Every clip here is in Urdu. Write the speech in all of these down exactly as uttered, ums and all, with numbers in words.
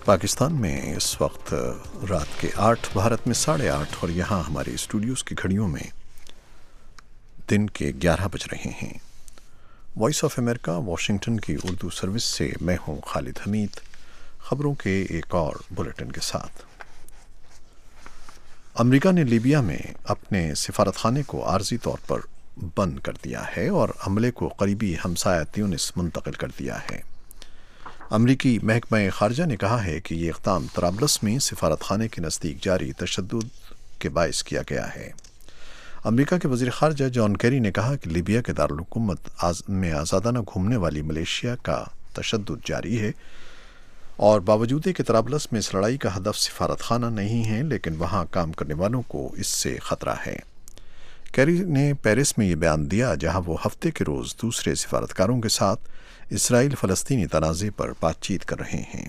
पाकिस्तान में इस वक्त रात के आठ, भारत में साढ़े आठ और यहाँ हमारे स्टूडियोज़ की घड़ियों में दिन के ग्यारह बज रहे हैं। वॉइस ऑफ अमेरिका वाशिंगटन की उर्दू सर्विस से मैं हूँ खालिद हमीद, ख़बरों के एक और बुलेटिन के साथ। अमेरिका ने लीबिया में अपने सिफारतखाने को आर्जी तौर पर बंद कर दिया है और अमले को करीबी हमसाया ट्यूनिस मुंतकिल कर दिया है। अमरीकी महकमा ख़ारजा ने कहा है कि ये इक़दाम तराबलस में सिफारतखाने के नज़दीक जारी तशद्दुद के बायस किया गया है। अमरीका के वज़ीर ख़ारजा जॉन केरी ने कहा कि लीबिया के दारुल हुकूमत आज़ में आज़ादाना घूमने वाली मलेशिया का तशद्दुद जारी है और बावजूद कि तराबलस में इस लड़ाई का हदफ सिफारतखाना नहीं है, लेकिन वहाँ काम करने वालों को इससे ख़तरा है। केरी ने पेरिस में ये बयान दिया जहाँ वो हफ्ते के रोज़ दूसरे सिफारतकारों के साथ इसराइल फ़लस्तीनी तनाज़े पर बातचीत कर रहे हैं।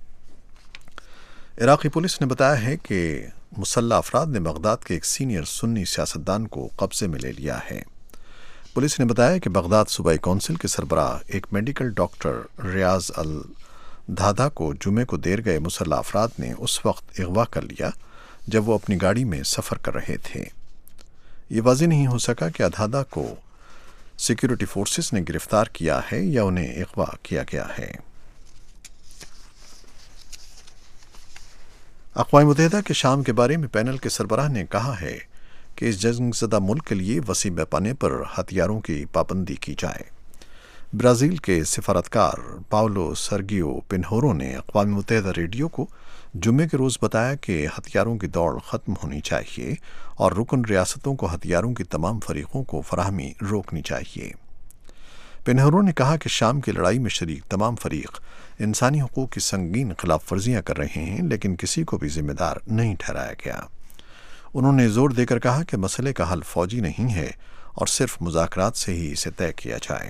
इराक़ी पुलिस ने बताया है कि मुसल्लह अफराद ने बगदाद के एक सीनियर सुन्नी सियासतदान को कब्ज़े में ले लिया है। पुलिस ने बताया कि बगदाद सूबाई कौंसिल के सरबराह एक मेडिकल डॉक्टर रियाज अल धादा को जुमे को देर गए मुसल्लह अफराद ने उस वक्त अगवा कर लिया जब वो अपनी गाड़ी में सफ़र कर रहे थे। ये वाज़ेह नहीं हो सका कि अधादा को सिक्योरिटी फोर्सेस ने गिरफ्तार किया है या उन्हें अगवा किया गया है। अक़वाम मुत्तहिदा के शाम के बारे में पैनल के सरबराह ने कहा है कि इस जंगज़दा मुल्क के लिए वसी पैमाने पर हथियारों की पाबंदी की जाए। ब्राज़ील के सिफारतकार पाउलो सर्गियो पिन्होरो ने अक़वाम मुत्तहिदा रेडियो को जुम्मे के रोज़ बताया कि हथियारों की दौड़ ख़त्म होनी चाहिए और रुकन रियासतों को हथियारों की तमाम फरीक़ों को फराहमी रोकनी चाहिए। पिन्होरो ने कहा कि शाम की लड़ाई में शरीक तमाम फरीक इंसानी हुकूक़ की संगीन खिलाफ वर्जियाँ कर रहे हैं, लेकिन किसी को भी ज़िम्मेदार नहीं ठहराया गया। उन्होंने ज़ोर देकर कहा कि मसले का हल फ़ौजी नहीं है और सिर्फ मुज़ाकरात से ही इसे तय किया जाए।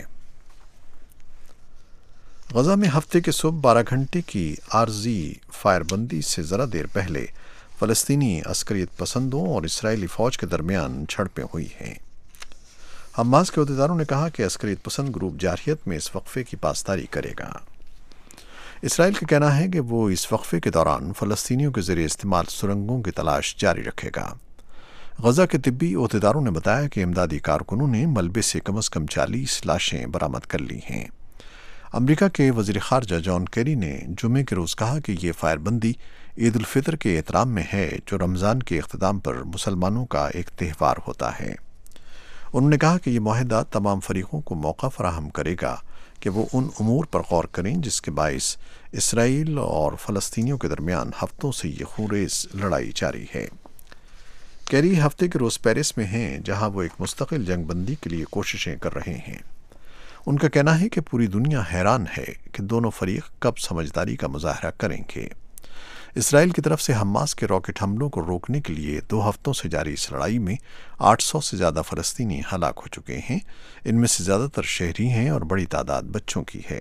गज़ा में हफ्ते के सुबह बारह घंटे की आर्जी फायरबंदी से ज़रा देर पहले फ़लस्तीनी अस्करियत पसंदों और इसराइली फ़ौज के दरमियान झड़पें हुई हैं। हमास के अहदेदारों ने कहा कि अस्करियत पसंद ग्रुप जारहियत में इस वक्फे की पासदारी करेगा। इसराइल का कहना है कि वो इस वक्फे के दौरान फ़लस्तीनियों के ज़रिए इस्तेमाल सुरंगों की तलाश जारी रखेगा। गज़ा के तिब्बी अहदेदारों ने बताया कि इमदादी कारकुनों ने मलबे से कम अज़ कम चालीस लाशें बरामद कर ली हैं। अमरीका के वज़ीर ख़ारजा जॉन केरी ने जुमे के रोज़ कहा कि ये फायरबंदी ईद उल फ़ितर के एहतराम में है, जो रमज़ान के इख्तिताम पर मुसलमानों का एक त्यौहार होता है। उन्होंने कहा कि ये मुआहदा तमाम फरीक़ों को मौका फराहम करेगा कि वो उन उमूर पर गौर करें जिसके बाइस इसराइल और फ़लस्तीनियों के दरमियान हफ्तों से ये खूनरेज़ लड़ाई जारी है। केरी हफ्ते के रोज़ पेरिस में हैं, जहाँ वो एक मुस्तक़िल जंगबंदी के लिए कोशिशें कर रहे हैं। उनका कहना है कि पूरी दुनिया हैरान है कि दोनों फरीक कब समझदारी का मुजाहरा करेंगे। इसराइल की तरफ से हमास के रॉकेट हमलों को रोकने के लिए दो हफ्तों से जारी इस लड़ाई में आठ सौ से ज़्यादा फ़लस्तीनी हलाक हो चुके हैं। इनमें से ज़्यादातर शहरी हैं और बड़ी तादाद बच्चों की है।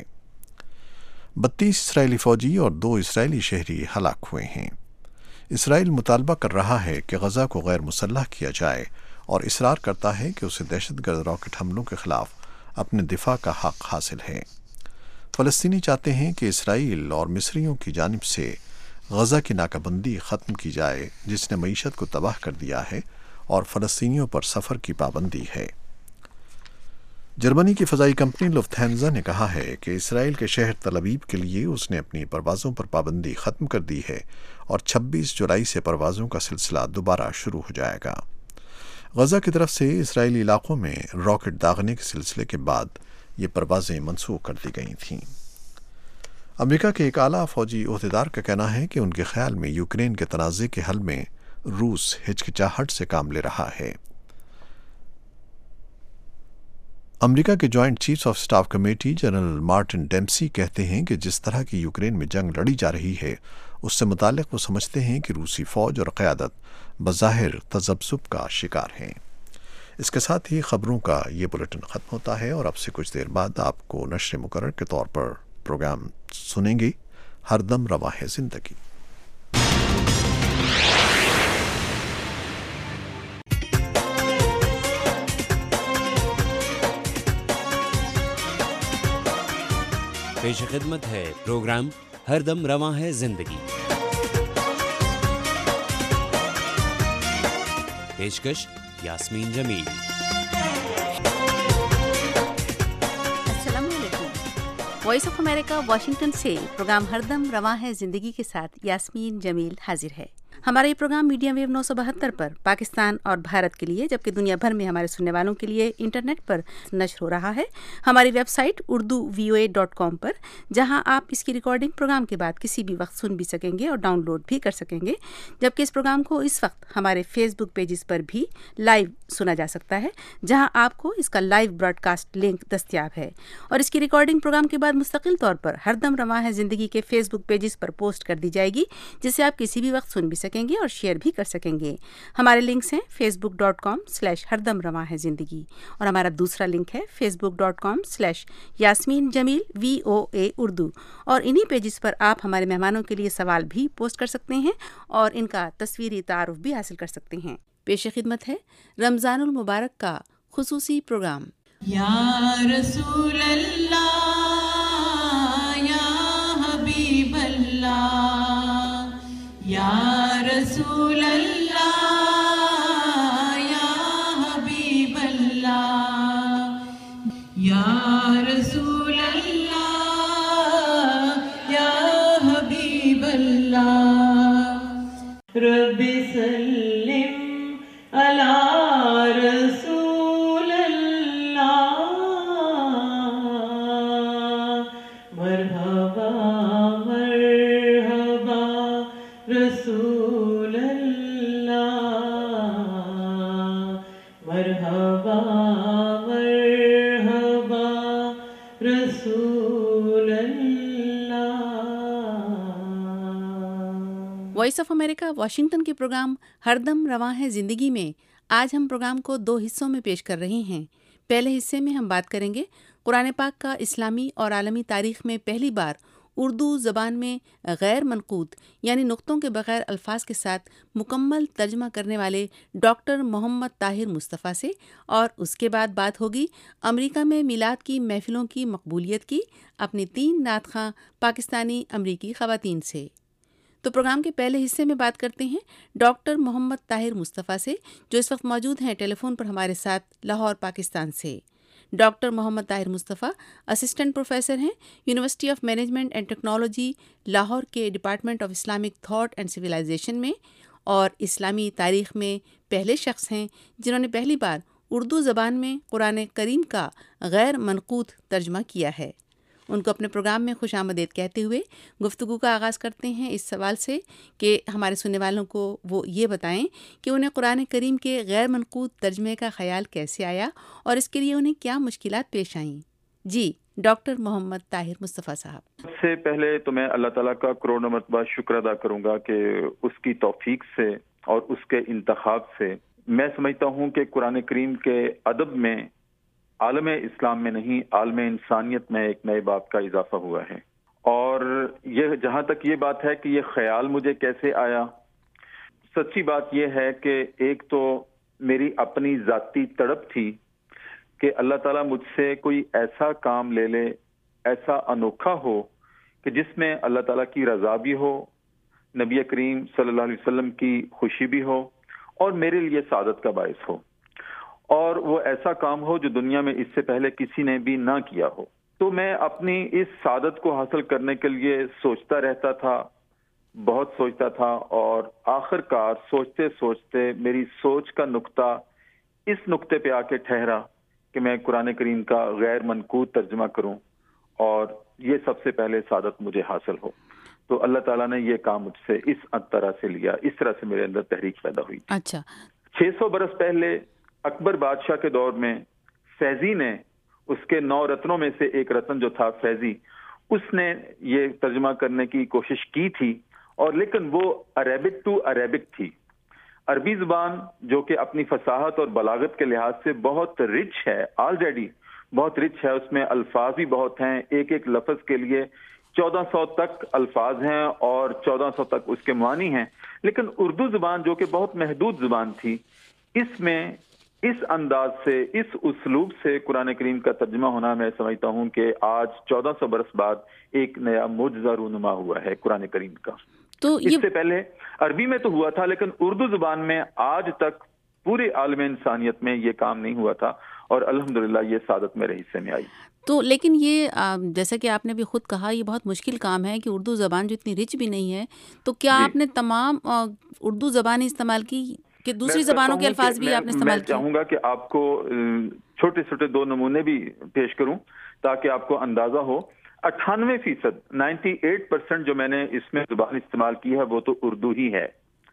बत्तीस इसराइली फ़ौजी और दो इसराइली शहरी हलाक हुए हैं। इसराइल मुतालबा कर रहा है कि गज़ा को गैर मुसल्लह किया जाए और इसरार करता है कि उसे दहशतगर्द रॉकेट हमलों के ख़िलाफ़ अपने दिफा का हक़ हासिल है। फ़लस्तीनी चाहते हैं कि इसराइल और मिस्रियों की जानिब से गज़ा की नाकाबंदी ख़त्म की जाए, जिसने मईशत को तबाह कर दिया है और फ़लस्तीनियों पर सफ़र की पाबंदी है। जर्मनी की फ़ज़ाई कंपनी लुफ्थहांज़ा ने कहा है कि इसराइल के शहर तल अवीव के लिए उसने अपनी परवाज़ों पर पाबंदी ख़त्म कर दी है और छब्बीस जुलाई से परवाज़ों का सिलसिला दोबारा शुरू हो जाएगा। गज़ा की तरफ से इसराइली इलाक़ों में रॉकेट दागने के सिलसिले के बाद ये परवाज़ें मनसूख कर दी गई थीं। अमेरिका के एक आला फ़ौजी अहदेदार का कहना है कि उनके ख़्याल में यूक्रेन के तनाज़े के हल में रूस हिचकिचाहट से काम ले रहा है। अमेरिका के joint chiefs of staff committee general Martin Dempsey कहते हैं कि जिस तरह की यूक्रेन में जंग लड़ी जा रही है, उससे मुताल्लिक़ वो समझते हैं कि रूसी फ़ौज और क़यादत बज़ाहिर तज़ब्ज़ुब का शिकार हैं। इसके साथ ही ख़बरों का ये बुलेटिन ख़त्म होता है और अब से कुछ देर बाद आपको नश्र मुकर्रर के तौर पर प्रोग्राम सुनेंगे हरदम रवा है ज़िंदगी। पेश खिदमत है प्रोग्राम ہر دم رواں ہے زندگی. پیشکش یاسمین جمیل. السلام علیکم. وائس آف امریکہ واشنگٹن سے پروگرام ہر دم رواں ہے زندگی کے ساتھ یاسمین جمیل حاضر ہے. ہمارا یہ پروگرام میڈیم ویو نو سو بہتر پر پاکستان اور بھارت کے لیے جبکہ دنیا بھر میں ہمارے سننے والوں کے لیے انٹرنیٹ پر نشر ہو رہا ہے ہماری website Urdu V O A dot com پر، جہاں آپ اس کی ریکارڈنگ پروگرام کے بعد کسی بھی وقت سن بھی سکیں گے اور ڈاؤن لوڈ بھی کر سکیں گے. جبکہ اس پروگرام کو اس وقت ہمارے فیس بک پیجز پر بھی لائیو سنا جا سکتا ہے، جہاں آپ کو اس کا لائیو براڈ کاسٹ لنک دستیاب ہے، اور اس کی ریکارڈنگ پروگرام کے بعد مستقل طور پر ہر دم رواں ہے زندگی کے فیس بک پیجز پر پوسٹ کر دی جائے گی، جسے آپ کسی بھی وقت سن بھی سکیں گے اور شیئر بھی کر سکیں گے. ہمارے لنکس ہیں Facebook dot com slash ہر دم رواں ہے زندگی، اور ہمارا دوسرا لنک ہے Facebook dot com slash Yasmeen Jamil V O A Urdu, اور انہی پیجز پر آپ ہمارے مہمانوں کے لیے سوال بھی پوسٹ کر سکتے ہیں اور ان کا تصویری تعارف بھی حاصل کر سکتے ہیں. پیش خدمت ہے رمضان المبارک کا خصوصی پروگرام. یا رسول اللہ یا حبیب اللہ، یا رسول اللہ یا حبیب اللہ، یا رسول اللہ یا حبیب اللہ. رب سلم علی رسول اللہ، مرحبا مرحبا رسول اللہ، مرحبا مرحبا رسول Allah. Voice of America Washington کے پروگرام ہر دم رواں ہے زندگی میں آج ہم پروگرام کو دو حصوں میں پیش کر رہے ہیں. پہلے حصے میں ہم بات کریں گے قرآن پاک کا اسلامی اور عالمی تاریخ میں پہلی بار اردو زبان میں غیر منقوط یعنی نقطوں کے بغیر الفاظ کے ساتھ مکمل ترجمہ کرنے والے ڈاکٹر محمد طاہر مصطفیٰ سے، اور اس کے بعد بات ہوگی امریکہ میں میلاد کی محفلوں کی مقبولیت کی اپنی تین نعت خواں پاکستانی امریکی خواتین سے. تو پروگرام کے پہلے حصے میں بات کرتے ہیں ڈاکٹر محمد طاہر مصطفیٰ سے، جو اس وقت موجود ہیں ٹیلی فون پر ہمارے ساتھ لاہور پاکستان سے. Doctor Muhammad Tahir Mustafa assistant professor ہیں university of management and technology Lahore کے department of Islamic thought and civilisation میں، اور اسلامی تاریخ میں پہلے شخص ہیں جنہوں نے پہلی بار اردو زبان میں قرآن کریم کا غیر منقوط ترجمہ کیا ہے. ان کو اپنے پروگرام میں خوش آمدید کہتے ہوئے گفتگو کا آغاز کرتے ہیں اس سوال سے کہ ہمارے سننے والوں کو وہ یہ بتائیں کہ انہیں قرآن کریم کے غیر منقوط ترجمے کا خیال کیسے آیا اور اس کے لیے انہیں کیا مشکلات پیش آئیں. جی ڈاکٹر محمد طاہر مصطفیٰ صاحب. سب سے پہلے تو میں اللہ تعالیٰ کا کروڑوں مرتبہ شکر ادا کروں گا کہ اس کی توفیق سے اور اس کے انتخاب سے میں سمجھتا ہوں کہ قرآن کریم کے ادب میں عالم اسلام میں نہیں عالم انسانیت میں ایک نئے باب کا اضافہ ہوا ہے. اور یہ جہاں تک یہ بات ہے کہ یہ خیال مجھے کیسے آیا، سچی بات یہ ہے کہ ایک تو میری اپنی ذاتی تڑپ تھی کہ اللہ تعالیٰ مجھ سے کوئی ایسا کام لے لے، ایسا انوکھا ہو کہ جس میں اللہ تعالیٰ کی رضا بھی ہو، نبی کریم صلی اللہ علیہ وسلم کی خوشی بھی ہو اور میرے لیے سعادت کا باعث ہو، اور وہ ایسا کام ہو جو دنیا میں اس سے پہلے کسی نے بھی نہ کیا ہو. تو میں اپنی اس سعادت کو حاصل کرنے کے لیے سوچتا رہتا تھا، بہت سوچتا تھا، اور آخر کار سوچتے سوچتے میری سوچ کا نقطہ اس نقطے پہ آ کے ٹھہرا کہ میں قرآن کریم کا غیر منقوط ترجمہ کروں اور یہ سب سے پہلے سعادت مجھے حاصل ہو. تو اللہ تعالیٰ نے یہ کام مجھ سے اس طرح سے لیا، اس طرح سے میرے اندر تحریک پیدا ہوئی. اچھا، چھ سو برس پہلے اکبر بادشاہ کے دور میں فیضی نے اس کے نو رتنوں میں سے ایک رتن جو تھا فیضی، اس نے یہ ترجمہ کرنے کی کوشش کی تھی، اور لیکن وہ عربک ٹو عربک تھی. عربی زبان جو کہ اپنی فصاحت اور بلاغت کے لحاظ سے بہت رچ ہے، آلریڈی بہت رچ ہے، اس میں الفاظ بھی بہت ہیں، ایک ایک لفظ کے لیے چودہ سو تک الفاظ ہیں اور چودہ سو تک اس کے معنی ہیں. لیکن اردو زبان جو کہ بہت محدود زبان تھی، اس میں اس انداز سے، اس اسلوب سے قرآن کریم کا ترجمہ ہونا، میں سمجھتا ہوں کہ آج چودہ سو برس بعد ایک نیا معجزہ رونما ہوا ہے قرآن کریم کا۔ تو اس سے پہلے عربی میں تو ہوا تھا، لیکن اردو زبان میں آج تک پورے عالم انسانیت میں یہ کام نہیں ہوا تھا، اور الحمدللہ یہ سعادت میرے حصے میں آئی۔ تو لیکن یہ جیسا کہ آپ نے بھی خود کہا، یہ بہت مشکل کام ہے کہ اردو زبان جو اتنی رچ بھی نہیں ہے، تو کیا آپ نے تمام اردو زبانیں استعمال کی کہ دوسری زبانوں کے الفاظ بھی آپ نے استعمال کیے؟ میں چاہوں گا کہ آپ کو چھوٹے چھوٹے دو نمونے بھی پیش کروں تاکہ آپ کو اندازہ ہو۔ اٹھانوے فیصد نائنٹی ایٹ پرسینٹ جو میں نے اس میں زبان استعمال کی ہے وہ تو اردو ہی ہے،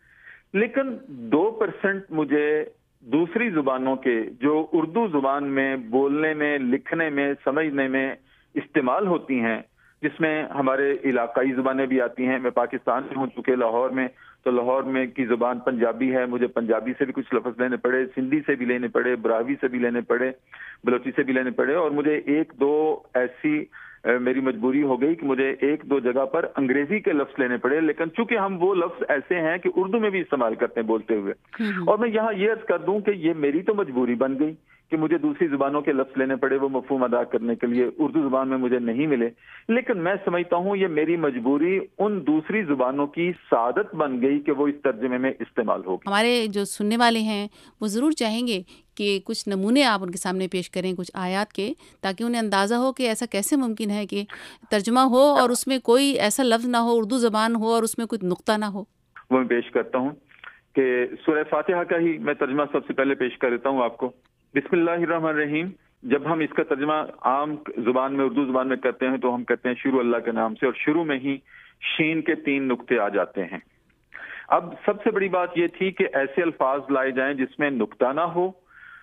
لیکن دو پرسینٹ مجھے دوسری زبانوں کے جو اردو زبان میں بولنے میں، لکھنے میں، سمجھنے میں استعمال ہوتی ہیں، جس میں ہمارے علاقائی زبانیں بھی آتی ہیں۔ میں پاکستان میں ہوں چونکہ لاہور میں، تو لاہور میں کی زبان پنجابی ہے، مجھے پنجابی سے بھی کچھ لفظ لینے پڑے، سندھی سے بھی لینے پڑے، براوی سے بھی لینے پڑے، بلوچی سے بھی لینے پڑے، اور مجھے ایک دو ایسی میری مجبوری ہو گئی کہ مجھے ایک دو جگہ پر انگریزی کے لفظ لینے پڑے، لیکن چونکہ ہم وہ لفظ ایسے ہیں کہ اردو میں بھی استعمال کرتے ہیں بولتے ہوئے، اور میں یہاں یہ عرض کر دوں کہ یہ میری تو مجبوری بن گئی کہ مجھے دوسری زبانوں کے لفظ لینے پڑے وہ مفہوم ادا کرنے کے لیے، اردو زبان میں مجھے نہیں ملے، لیکن میں سمجھتا ہوں یہ میری مجبوری ان دوسری زبانوں کی سعادت بن گئی کہ وہ اس ترجمے میں استعمال ہو۔ ہمارے جو سننے والے ہیں وہ ضرور چاہیں گے کہ کچھ نمونے آپ ان کے سامنے پیش کریں کچھ آیات کے، تاکہ انہیں اندازہ ہو کہ ایسا کیسے ممکن ہے کہ ترجمہ ہو اور اس میں کوئی ایسا لفظ نہ ہو، اردو زبان ہو اور اس میں کوئی نقطہ نہ ہو۔ وہ میں پیش کرتا ہوں کہ سورہ فاتحہ کا ہی میں ترجمہ سب سے پہلے پیش کر دیتا ہوں آپ کو۔ بسم اللہ الرحمن الرحیم۔ جب ہم اس کا ترجمہ عام زبان میں، اردو زبان میں کرتے ہیں تو ہم کہتے ہیں شروع اللہ کے نام سے، اور شروع میں ہی شین کے تین نقطے آ جاتے ہیں۔ اب سب سے بڑی بات یہ تھی کہ ایسے الفاظ لائے جائیں جس میں نقطہ نہ ہو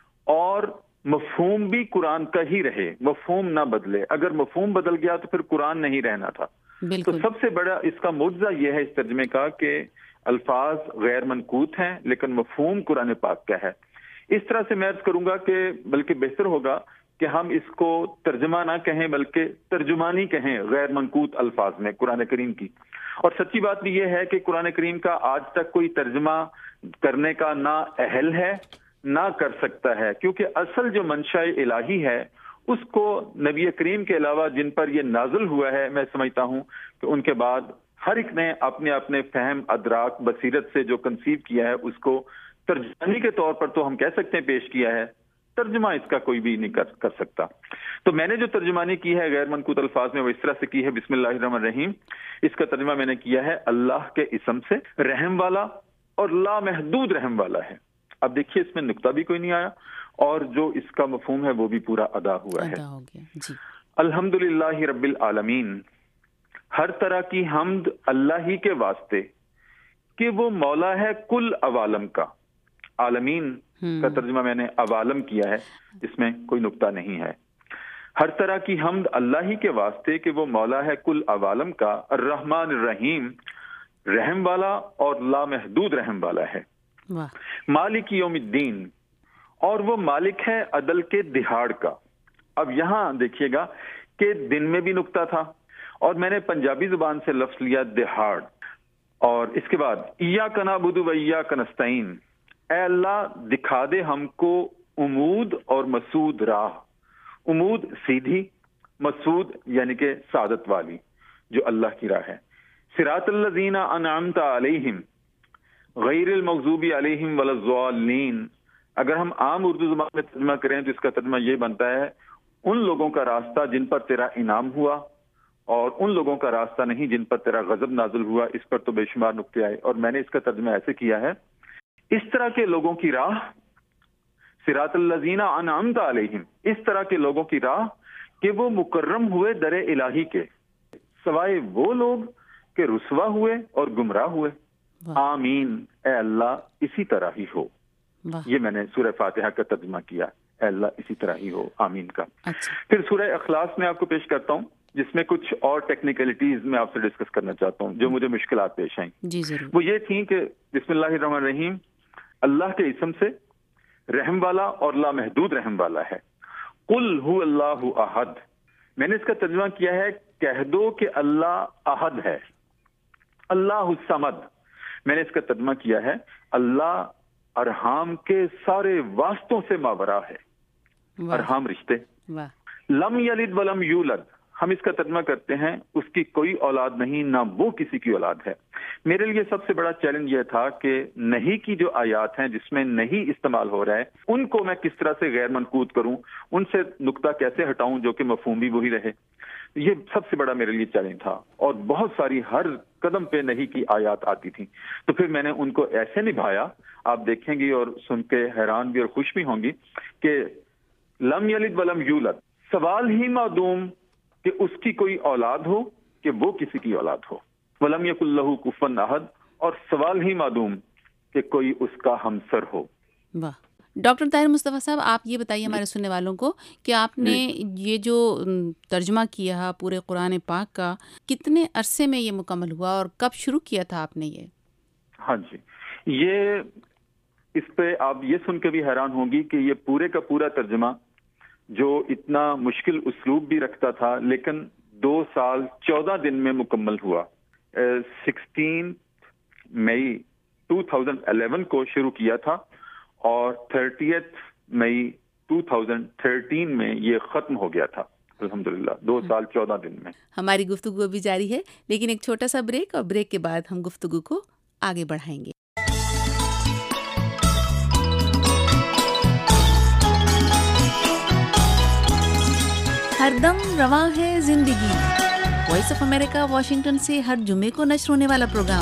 اور مفہوم بھی قرآن کا ہی رہے، مفہوم نہ بدلے۔ اگر مفہوم بدل گیا تو پھر قرآن نہیں رہنا تھا۔ تو سب سے بڑا اس کا معجزہ یہ ہے اس ترجمے کا کہ الفاظ غیر منقوط ہیں لیکن مفہوم قرآن پاک کا ہے۔ اس طرح سے میں عرض کروں گا کہ بلکہ بہتر ہوگا کہ ہم اس کو ترجمہ نہ کہیں بلکہ ترجمانی کہیں غیر منقوط الفاظ میں قرآن کریم کی۔ اور سچی بات بھی یہ ہے کہ قرآن کریم کا آج تک کوئی ترجمہ کرنے کا نہ اہل ہے نہ کر سکتا ہے، کیونکہ اصل جو منشاء الہی ہے اس کو نبی کریم کے علاوہ جن پر یہ نازل ہوا ہے، میں سمجھتا ہوں کہ ان کے بعد ہر ایک نے اپنے اپنے فہم، ادراک، بصیرت سے جو کنسیو کیا ہے اس کو ترجمانی کے طور پر تو ہم کہہ سکتے ہیں پیش کیا ہے، ترجمہ اس کا کوئی بھی نہیں کر کر سکتا۔ تو میں نے جو ترجمانی کی ہے غیر منقوط الفاظ میں وہ اس طرح سے کی ہے، بسم اللہ الرحمن الرحیم۔ اس کا ترجمہ میں نے کیا ہے اللہ کے اسم سے، رحم والا اور لامحدود رحم والا ہے۔ اب دیکھیے اس میں نقطہ بھی کوئی نہیں آیا اور جو اس کا مفہوم ہے وہ بھی پورا ادا ہوا ہے۔ جی۔ الحمدللہ رب العالمین، ہر طرح کی حمد اللہ ہی کے واسطے کہ وہ مولا ہے کل عوالم کا۔ عالمین کا ترجمہ میں نے عوالم کیا ہے، اس میں کوئی نقطہ نہیں ہے۔ ہر طرح کی حمد اللہ ہی کے واسطے کہ وہ مولا ہے کل عوالم کا، الرحمن الرحیم، رحم والا اور لامحدود رحم والا ہے۔ مالک یوم الدین، اور وہ مالک ہے عدل کے دہاڑ کا۔ اب یہاں دیکھیے گا کہ دن میں بھی نقطہ تھا اور میں نے پنجابی زبان سے لفظ لیا دہاڑ، اور اس کے بعد ایاک نعبد و ایاک نستعین، اے اللہ دکھا دے ہم کو امود اور مسعود راہ۔ امود سیدھی، مسعود یعنی کہ سعادت والی جو اللہ کی راہ ہے۔ صراط الذین انعمت علیہم غیر المغضوب علیہم ولا الضالین، اگر ہم عام اردو زبان میں ترجمہ کریں تو اس کا ترجمہ یہ بنتا ہے ان لوگوں کا راستہ جن پر تیرا انعام ہوا، اور ان لوگوں کا راستہ نہیں جن پر تیرا غضب نازل ہوا۔ اس پر تو بے شمار نقطے آئے اور میں نے اس کا ترجمہ ایسے کیا ہے، اس طرح کے لوگوں کی راہ، صراط الذین انعمت علیہم، اس طرح کے لوگوں کی راہ کہ وہ مکرم ہوئے در الہی کے، سوائے وہ لوگ کہ رسوا ہوئے اور گمراہ ہوئے۔ آمین، اے اللہ اسی طرح ہی ہو۔ یہ میں نے سورہ فاتحہ کا ترجمہ کیا، اے اللہ اسی طرح ہی ہو، آمین کا۔ پھر سورہ اخلاص میں آپ کو پیش کرتا ہوں جس میں کچھ اور ٹیکنیکلٹیز میں آپ سے ڈسکس کرنا چاہتا ہوں جو مجھے مشکلات پیش آئیں۔ جی ضرور۔ وہ یہ تھیں کہ بسم اللہ الرحمن الرحیم، اللہ کے اسم سے، رحم والا اور لامحدود رحم والا ہے۔ قل هو اللہ احد، میں نے اس کا ترجمہ کیا ہے کہہ دو کہ اللہ احد ہے۔ اللہ الصمد، میں نے اس کا ترجمہ کیا ہے اللہ ارحام کے سارے واسطوں سے ماورا ہے. ارحام رشتے. لم یلد ولم یولد، ہم اس کا ترجمہ کرتے ہیں اس کی کوئی اولاد نہیں، نہ وہ کسی کی اولاد ہے. میرے لیے سب سے بڑا چیلنج یہ تھا کہ نہیں کی جو آیات ہیں جس میں نہیں استعمال ہو رہا ہے ان کو میں کس طرح سے غیر منقوط کروں، ان سے نقطہ کیسے ہٹاؤں جو کہ مفہوم بھی وہی رہے. یہ سب سے بڑا میرے لیے چیلنج تھا. اور بہت ساری ہر قدم پہ نہیں کی آیات آتی تھیں، تو پھر میں نے ان کو ایسے نبھایا، آپ دیکھیں گی اور سن کے حیران بھی اور خوش بھی ہوں گی کہ لم یلد ولم یولد، سوال ہی معدوم کہ اس کی کوئی اولاد ہو کہ وہ کسی کی اولاد ہو. ولم یکن لہ کفوا احد، اور سوال ہی معدوم کہ کوئی اس کا ہمسر ہو. واہ. ڈاکٹر طاہر مصطفیٰ صاحب، آپ یہ بتائیے ہمارے سننے والوں کو کہ آپ نے یہ جو ترجمہ کیا پورے قرآن پاک کا، کتنے عرصے میں یہ مکمل ہوا اور کب شروع کیا تھا آپ نے یہ؟ ہاں جی، یہ اس پہ آپ یہ سن کے بھی حیران ہوں گی کہ یہ پورے کا پورا ترجمہ جو اتنا مشکل اسلوب بھی رکھتا تھا لیکن دو سال چودہ دن میں مکمل ہوا. Sixteen May two thousand eleven کو شروع کیا تھا اور thirtieth May two thousand thirteen میں یہ ختم ہو گیا تھا. الحمدللہ دو سال چودہ دن میں. ہماری گفتگو بھی جاری ہے لیکن ایک چھوٹا سا بریک، اور بریک کے بعد ہم گفتگو کو آگے بڑھائیں گے. ہر دم رواں ہے زندگی، وائس آف امریکہ واشنگٹن سے ہر جمعے کو نشر ہونے والا پروگرام.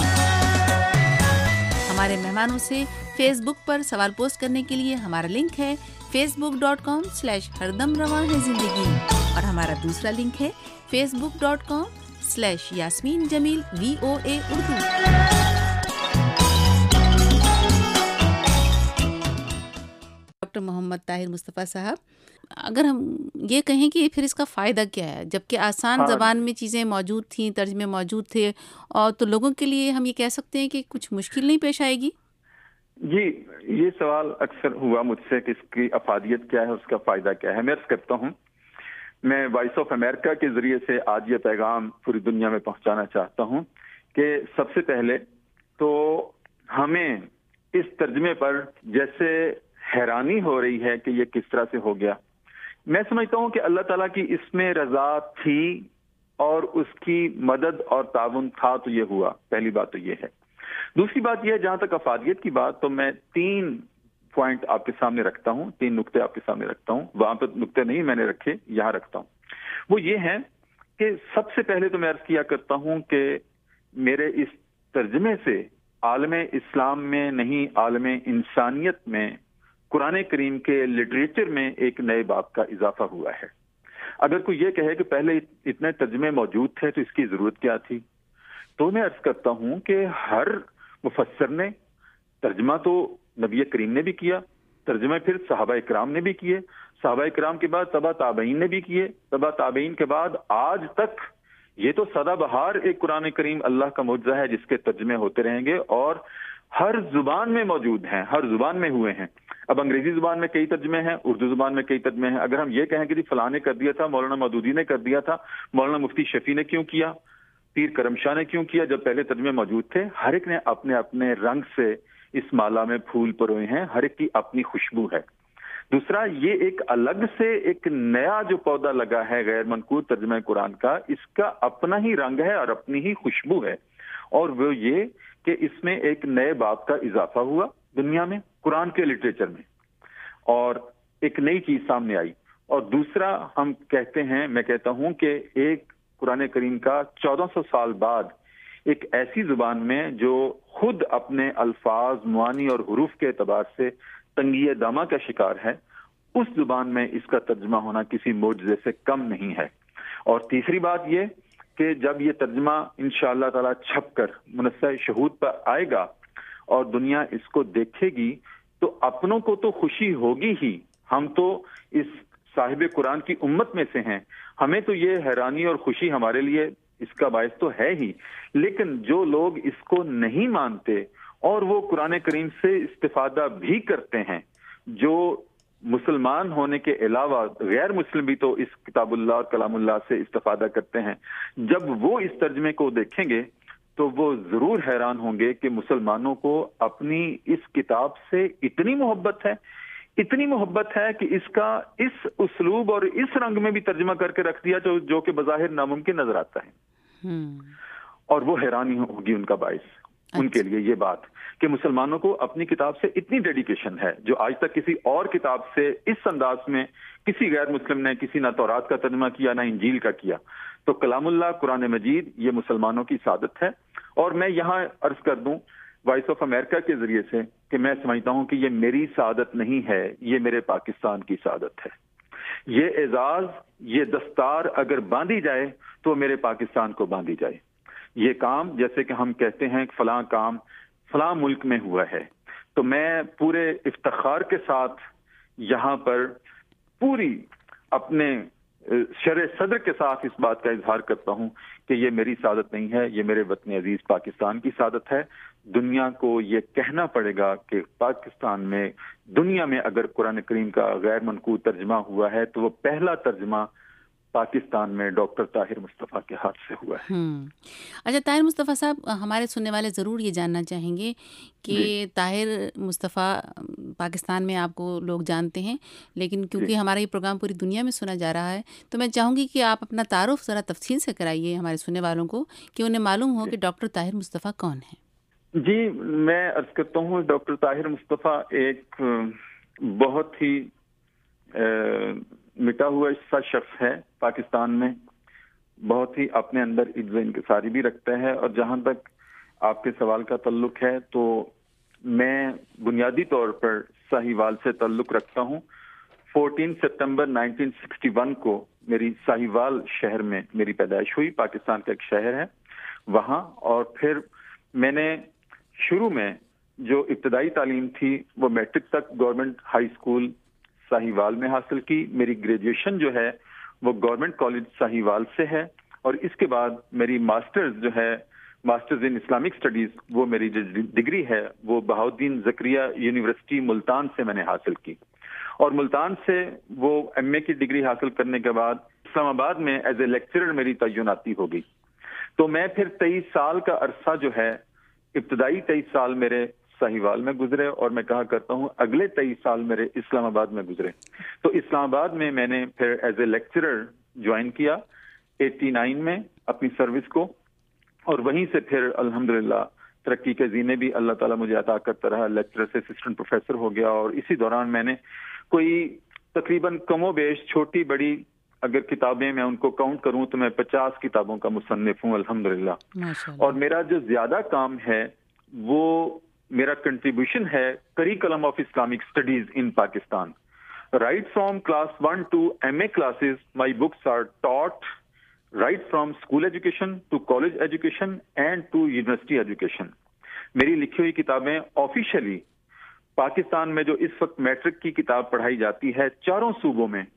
ہمارے مہمانوں سے فیس بک پر سوال پوسٹ کرنے کے لیے ہمارا لنک ہے Facebook dot com slash ہر دم رواں ہے زندگی، اور ہمارا دوسرا لنک ہے Facebook dot com slash Yasmeen Jamil V O A Urdu. Doctor Muhammad Tahir Mustafa sahib, اگر ہم یہ کہیں کہ پھر اس کا فائدہ کیا ہے، جبکہ آسان زبان میں چیزیں موجود تھیں، ترجمے موجود تھے، اور تو لوگوں کے لیے ہم یہ کہہ سکتے ہیں کہ کچھ مشکل نہیں پیش آئے گی؟ جی، یہ سوال اکثر ہوا مجھ سے کہ اس کی افادیت کیا ہے، اس کا فائدہ کیا ہے. میں عرض کرتا ہوں، میں وائس آف امریکہ کے ذریعے سے آج یہ پیغام پوری دنیا میں پہنچانا چاہتا ہوں کہ سب سے پہلے تو ہمیں اس ترجمے پر جیسے حیرانی ہو رہی ہے کہ یہ کس طرح سے ہو گیا، میں سمجھتا ہوں کہ اللہ تعالیٰ کی اس میں رضا تھی اور اس کی مدد اور تعاون تھا تو یہ ہوا. پہلی بات تو یہ ہے. دوسری بات یہ ہے، جہاں تک افادیت کی بات، تو میں تین پوائنٹ آپ کے سامنے رکھتا ہوں، تین نقطے آپ کے سامنے رکھتا ہوں. وہاں پہ نقطے نہیں میں نے رکھے، یہاں رکھتا ہوں. وہ یہ ہے کہ سب سے پہلے تو میں عرض کیا کرتا ہوں کہ میرے اس ترجمے سے عالم اسلام میں نہیں، عالم انسانیت میں قرآن کریم کے لٹریچر میں ایک نئے باب کا اضافہ ہوا ہے. اگر کوئی یہ کہے کہ پہلے اتنے ترجمے موجود تھے تو اس کی ضرورت کیا تھی، تو میں عرض کرتا ہوں کہ ہر مفسر نے ترجمہ تو نبی کریم نے بھی کیا، ترجمے پھر صحابہ اکرام نے بھی کیے، صحابہ اکرام کے بعد تبع تابعین نے بھی کیے، تبع تابعین کے بعد آج تک یہ تو سدا بہار ایک قرآن کریم اللہ کا معجزہ ہے جس کے ترجمے ہوتے رہیں گے اور ہر زبان میں موجود ہیں، ہر زبان میں ہوئے ہیں. اب انگریزی زبان میں کئی ترجمے ہیں، اردو زبان میں کئی ترجمے ہیں. اگر ہم یہ کہیں کہ جی فلاں نے کر دیا تھا، مولانا مودودی نے کر دیا تھا، مولانا مفتی شفیع نے کیوں کیا، پیر کرم شاہ نے کیوں کیا، جب پہلے ترجمے موجود تھے. ہر ایک نے اپنے اپنے رنگ سے اس مالا میں پھول پروئے ہیں، ہر ایک کی اپنی خوشبو ہے. دوسرا، یہ ایک الگ سے ایک نیا جو پودا لگا ہے غیر منقوط ترجمہ قرآن کا، اس کا اپنا ہی رنگ ہے اور اپنی ہی خوشبو ہے، اور وہ یہ کہ اس میں ایک نئے باب کا اضافہ ہوا دنیا میں قرآن کے لٹریچر میں، اور ایک نئی چیز سامنے آئی. اور دوسرا، ہم کہتے ہیں، میں کہتا ہوں کہ ایک قرآن کریم کا چودہ سو سال بعد ایک ایسی زبان میں جو خود اپنے الفاظ، معانی اور حروف کے اعتبار سے تنگی دامہ کا شکار ہے، اس زبان میں اس کا ترجمہ ہونا کسی معجزے سے کم نہیں ہے. اور تیسری بات یہ کہ جب یہ ترجمہ انشاءاللہ تعالی چھپ کر منصہ شہود پر آئے گا اور دنیا اس کو دیکھے گی تو اپنوں کو تو خوشی ہوگی ہی. ہم تو اس صاحب قرآن کی امت میں سے ہیں، ہمیں تو یہ حیرانی اور خوشی ہمارے لیے اس کا باعث تو ہے ہی، لیکن جو لوگ اس کو نہیں مانتے اور وہ قرآن کریم سے استفادہ بھی کرتے ہیں، جو مسلمان ہونے کے علاوہ غیر مسلم بھی تو اس کتاب اللہ اور کلام اللہ سے استفادہ کرتے ہیں، جب وہ اس ترجمے کو دیکھیں گے تو وہ ضرور حیران ہوں گے کہ مسلمانوں کو اپنی اس کتاب سے اتنی محبت ہے، اتنی محبت ہے کہ اس کا اس اسلوب اور اس رنگ میں بھی ترجمہ کر کے رکھ دیا جو جو کہ بظاہر ناممکن نظر آتا ہے، اور وہ حیرانی ہوگی ان کا باعث ان کے لیے یہ بات کہ مسلمانوں کو اپنی کتاب سے اتنی ڈیڈیکیشن ہے جو آج تک کسی اور کتاب سے اس انداز میں کسی غیر مسلم نے کسی نہ تورات کا ترجمہ کیا نہ انجیل کا کیا. تو کلام اللہ قرآن مجید یہ مسلمانوں کی سعادت ہے. اور میں یہاں عرض کر دوں وائس آف امریکہ کے ذریعے سے کہ میں سمجھتا ہوں کہ یہ میری سعادت نہیں ہے، یہ میرے پاکستان کی سعادت ہے. یہ اعزاز، یہ دستار اگر باندھی جائے تو میرے پاکستان کو باندھی جائے. یہ کام جیسے کہ ہم کہتے ہیں فلاں کام فلاں ملک میں ہوا ہے، تو میں پورے افتخار کے ساتھ یہاں پر پوری اپنے شرح صدر کے ساتھ اس بات کا اظہار کرتا ہوں کہ یہ میری سعادت نہیں ہے، یہ میرے وطن عزیز پاکستان کی سعادت ہے. دنیا کو یہ کہنا پڑے گا کہ پاکستان میں، دنیا میں اگر قرآن کریم کا غیر منقول ترجمہ ہوا ہے تو وہ پہلا ترجمہ پاکستان میں ڈاکٹر طاہر مصطفیٰ کے ہاتھ سے ہوا ہے. اچھا طاہر مصطفیٰ صاحب، ہمارے سننے والے ضرور یہ جاننا چاہیں گے کہ طاہر مصطفیٰ پاکستان میں آپ کو لوگ جانتے ہیں، لیکن کیونکہ ہمارا یہ پروگرام پوری دنیا میں سنا جا رہا ہے تو میں چاہوں گی کہ آپ اپنا تعارف ذرا تفصیل سے کرائیے ہمارے سننے والوں کو کہ انہیں معلوم ہو کہ ڈاکٹر طاہر مصطفیٰ کون ہیں. جی میں عرض کرتا ہوں ڈاکٹر طاہر مصطفیٰ ایک بہت ہی مٹا ہوا سا شخص ہے پاکستان میں، بہت ہی اپنے اندر عزت و انکساری بھی رکھتا ہے. اور جہاں تک آپ کے سوال کا تعلق ہے تو میں بنیادی طور پر ساہیوال سے تعلق رکھتا ہوں. چودہ ستمبر نائنٹین سکسٹی ون کو میری ساہیوال شہر میں میری پیدائش ہوئی، پاکستان کا ایک شہر ہے وہاں. اور پھر میں نے شروع میں جو ابتدائی تعلیم تھی وہ میٹرک تک گورنمنٹ ہائی اسکول ساہیوال میں حاصل کی. میری گریجویشن جو ہے وہ گورنمنٹ کالج ساہیوال سے ہے، اور اس کے بعد میری ماسٹرز جو ہے ماسٹرز ان اسلامک اسٹڈیز، وہ میری جو ڈگری ہے وہ بہاؤالدین زکریا یونیورسٹی ملتان سے میں نے حاصل کی. اور ملتان سے وہ ایم اے کی ڈگری حاصل کرنے کے بعد اسلام آباد میں ایز اے لیکچرر میری تعیناتی ہو گئی. تو میں پھر تیئیس سال کا عرصہ جو ہے، ابتدائی تیئیس سال میرے ساہیوال میں گزرے، اور میں کہا کرتا ہوں اگلے تیئیس سال میرے اسلام آباد میں گزرے. تو اسلام آباد میں میں نے پھر ایز اے لیکچرر جوائن کیا ایٹی نائن میں اپنی سروس کو، اور وہیں سے پھر الحمدللہ ترقی کے زینے بھی اللہ تعالیٰ مجھے عطا کرتا رہا. لیکچرر سے اسسٹنٹ پروفیسر ہو گیا، اور اسی دوران میں نے کوئی تقریباً کم و بیش چھوٹی بڑی اگر کتابیں میں ان کو کاؤنٹ کروں تو میں پچاس کتابوں کا مصنف ہوں الحمدللہ. اور میرا جو زیادہ کام ہے وہ میرا کنٹریبیوشن ہے curriculum of Islamic studies in Pakistan. Right from class one to M A classes my books are taught right from school education to college education and to university education. میری لکھی ہوئی کتابیں آفیشلی پاکستان میں جو اس وقت میٹرک کی کتاب پڑھائی جاتی ہے چاروں صوبوں میں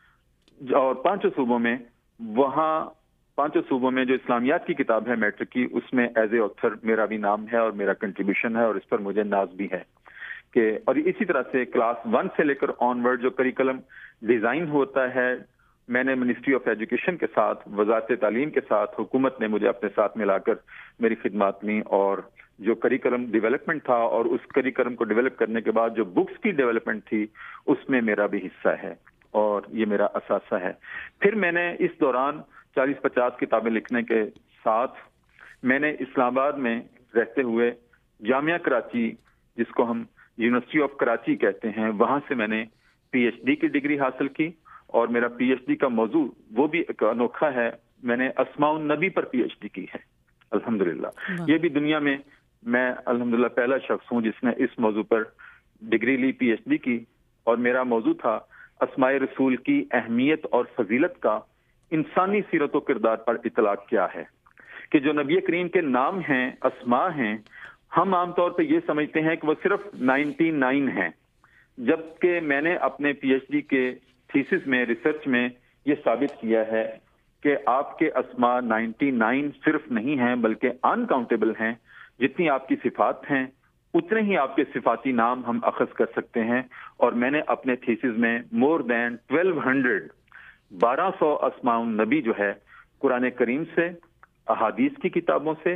اور پانچوں صوبوں میں، وہاں پانچوں صوبوں میں جو اسلامیات کی کتاب ہے میٹرک کی، اس میں ایز اے آتھر میرا بھی نام ہے اور میرا کنٹریبیوشن ہے، اور اس پر مجھے ناز بھی ہے کہ. اور اسی طرح سے کلاس ون سے لے کر آن ورڈ جو کریکلم ڈیزائن ہوتا ہے، میں نے منسٹری آف ایجوکیشن کے ساتھ، وزارت تعلیم کے ساتھ، حکومت نے مجھے اپنے ساتھ ملا کر میری خدمات لی، اور جو کریکلم ڈیولپمنٹ تھا اور اس کریکلم کو ڈیولپ کرنے کے بعد جو بکس کی ڈیولپمنٹ تھی اس میں میرا بھی حصہ ہے اور یہ میرا اثاثہ ہے. پھر میں نے اس دوران چالیس پچاس کتابیں لکھنے کے ساتھ میں نے اسلام آباد میں رہتے ہوئے جامعہ کراچی، جس کو ہم یونیورسٹی آف کراچی کہتے ہیں، وہاں سے میں نے پی ایچ ڈی کی ڈگری حاصل کی. اور میرا پی ایچ ڈی کا موضوع وہ بھی ایک انوکھا ہے، میں نے اسماء النبی پر پی ایچ ڈی کی ہے الحمدللہ. یہ بھی دنیا میں میں الحمدللہ پہلا شخص ہوں جس نے اس موضوع پر ڈگری لی، پی ایچ ڈی کی. اور میرا موضوع تھا اسماء رسول کی اہمیت اور فضیلت کا انسانی سیرت و کردار پر اطلاق کیا ہے. کہ جو نبی کریم کے نام ہیں، اسماء ہیں، ہم عام طور پہ یہ سمجھتے ہیں کہ وہ صرف نائنٹی نائن ہیں، جبکہ میں نے اپنے پی ایچ ڈی کے تھیسس میں، ریسرچ میں یہ ثابت کیا ہے کہ آپ کے اسماء نائنٹی نائن صرف نہیں ہیں بلکہ انکاؤنٹیبل ہیں. جتنی آپ کی صفات ہیں اتنے ہی آپ کے صفاتی نام ہم اخذ کر سکتے ہیں. اور میں نے اپنے تھیسس میں مور دین ٹویلو ہنڈریڈ بارہ سو اسماء النبی جو ہے قرآن کریم سے، احادیث کی کتابوں سے،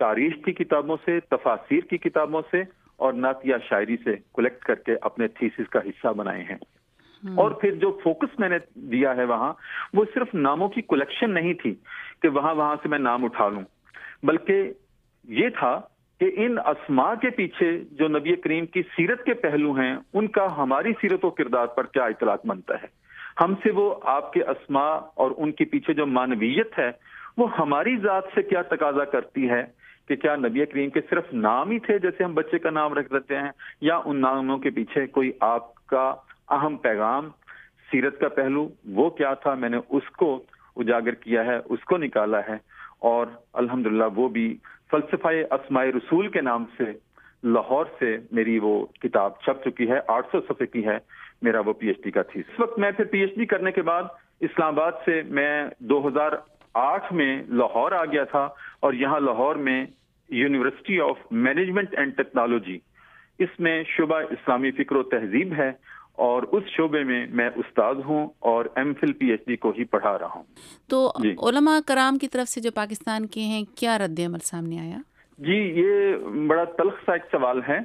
تاریخ کی کتابوں سے، تفاسیر کی کتابوں سے اور نعتیہ شاعری سے کلیکٹ کر کے اپنے تھیسس کا حصہ بنائے ہیں. اور پھر جو فوکس میں نے دیا ہے وہاں، وہ صرف ناموں کی کلیکشن نہیں تھی کہ وہاں وہاں سے میں نام اٹھا لوں، بلکہ یہ تھا کہ ان اسماء کے پیچھے جو نبی کریم کی سیرت کے پہلو ہیں، ان کا ہماری سیرت و کردار پر کیا اطلاق بنتا ہے. ہم سے وہ آپ کے اسماء اور ان کے پیچھے جو معنویت ہے وہ ہماری ذات سے کیا تقاضا کرتی ہے کہ کیا نبی کریم کے صرف نام ہی تھے جیسے ہم بچے کا نام رکھ دیتے ہیں، یا ان ناموں کے پیچھے کوئی آپ کا اہم پیغام، سیرت کا پہلو وہ کیا تھا. میں نے اس کو اجاگر کیا ہے، اس کو نکالا ہے، اور الحمدللہ وہ بھی فلسفہ اسماء رسول کے نام سے لاہور سے میری وہ کتاب چھپ چکی ہے. آٹھ سو صفحے کی ہے، میرا وہ پی ایچ ڈی کا تھی. اس وقت میں پھر پی ایچ ڈی کرنے کے بعد اسلام آباد سے میں دو ہزار آٹھ میں لاہور آ گیا تھا، اور یہاں لاہور میں university of management and technology, اس میں شعبہ اسلامی فکر و تہذیب ہے، اور اس شعبے میں میں استاد ہوں اور M Phil P H D کو ہی پڑھا رہا ہوں. تو جی. علماء کرام کی طرف سے جو پاکستان کے ہیں، کیا رد عمل سامنے آیا؟ جی، یہ بڑا تلخ سا ایک سوال ہے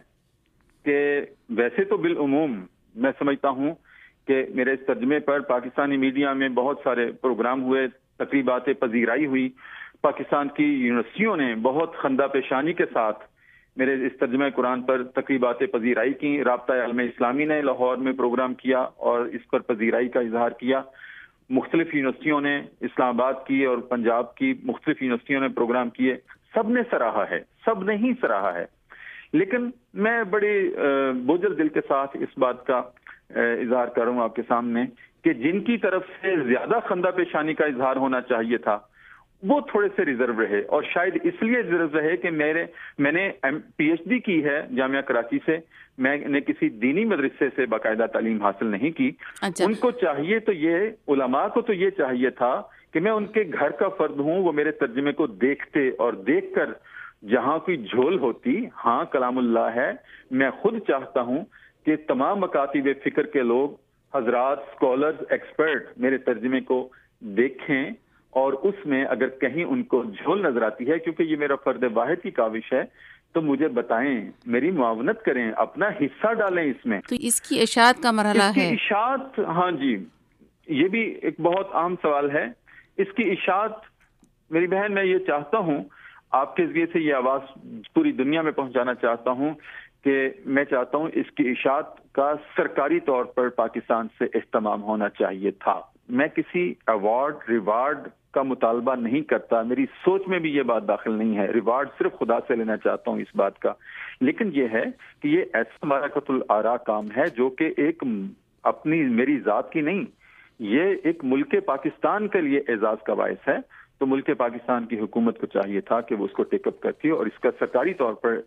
کہ ویسے تو بالعموم میں سمجھتا ہوں کہ میرے اس ترجمے پر پاکستانی میڈیا میں بہت سارے پروگرام ہوئے، تقریبات پذیرائی ہوئی، پاکستان کی یونیورسٹیوں نے بہت خندہ پیشانی کے ساتھ میرے اس ترجمہ قرآن پر تقریبات پذیرائی کی. رابطہ عالم اسلامی نے لاہور میں پروگرام کیا اور اس پر پذیرائی کا اظہار کیا. مختلف یونیورسٹیوں نے، اسلام آباد کی اور پنجاب کی مختلف یونیورسٹیوں نے پروگرام کیے. سب نے سراہا ہے، سب نے ہی سراہا ہے. لیکن میں بڑے بوجھل دل کے ساتھ اس بات کا اظہار کروں آپ کے سامنے کہ جن کی طرف سے زیادہ خندہ پیشانی کا اظہار ہونا چاہیے تھا وہ تھوڑے سے ریزرو رہے، اور شاید اس لیے ریزرو رہے کہ میرے میں نے پی ایچ ڈی کی ہے جامعہ کراچی سے، میں نے کسی دینی مدرسے سے باقاعدہ تعلیم حاصل نہیں کی. اچھا. ان کو چاہیے تو یہ علماء کو تو یہ چاہیے تھا کہ میں ان کے گھر کا فرد ہوں، وہ میرے ترجمے کو دیکھتے اور دیکھ کر جہاں کوئی جھول ہوتی، ہاں کلام اللہ ہے، میں خود چاہتا ہوں کہ تمام مکاتب فکر کے لوگ، حضرات، اسکالرز، ایکسپرٹ میرے ترجمے کو دیکھیں، اور اس میں اگر کہیں ان کو جھول نظر آتی ہے، کیونکہ یہ میرا فرد واحد کی کاوش ہے، تو مجھے بتائیں، میری معاونت کریں، اپنا حصہ ڈالیں اس میں. تو اس کی اشاعت کا مرحلہ اس کی ہے. اشاعت، ہاں جی، یہ بھی ایک بہت اہم سوال ہے. اس کی اشاعت میری بہن، میں یہ چاہتا ہوں آپ کے ذریعے سے یہ آواز پوری دنیا میں پہنچانا چاہتا ہوں کہ میں چاہتا ہوں اس کی اشاعت کا سرکاری طور پر پاکستان سے اہتمام ہونا چاہیے تھا. میں کسی ایوارڈ ریوارڈ کا مطالبہ نہیں کرتا، میری سوچ میں بھی یہ بات داخل نہیں ہے. ریوارڈ صرف خدا سے لینا چاہتا ہوں اس بات کا. لیکن یہ ہے کہ یہ ایسا مراکت الآراء کام ہے جو کہ ایک اپنی میری ذات کی نہیں، یہ ایک ملک پاکستان کے لیے اعزاز کا باعث ہے. تو ملک پاکستان کی حکومت کو چاہیے تھا کہ وہ اس کو ٹیک اپ کرتی اور اس کا سرکاری طور پر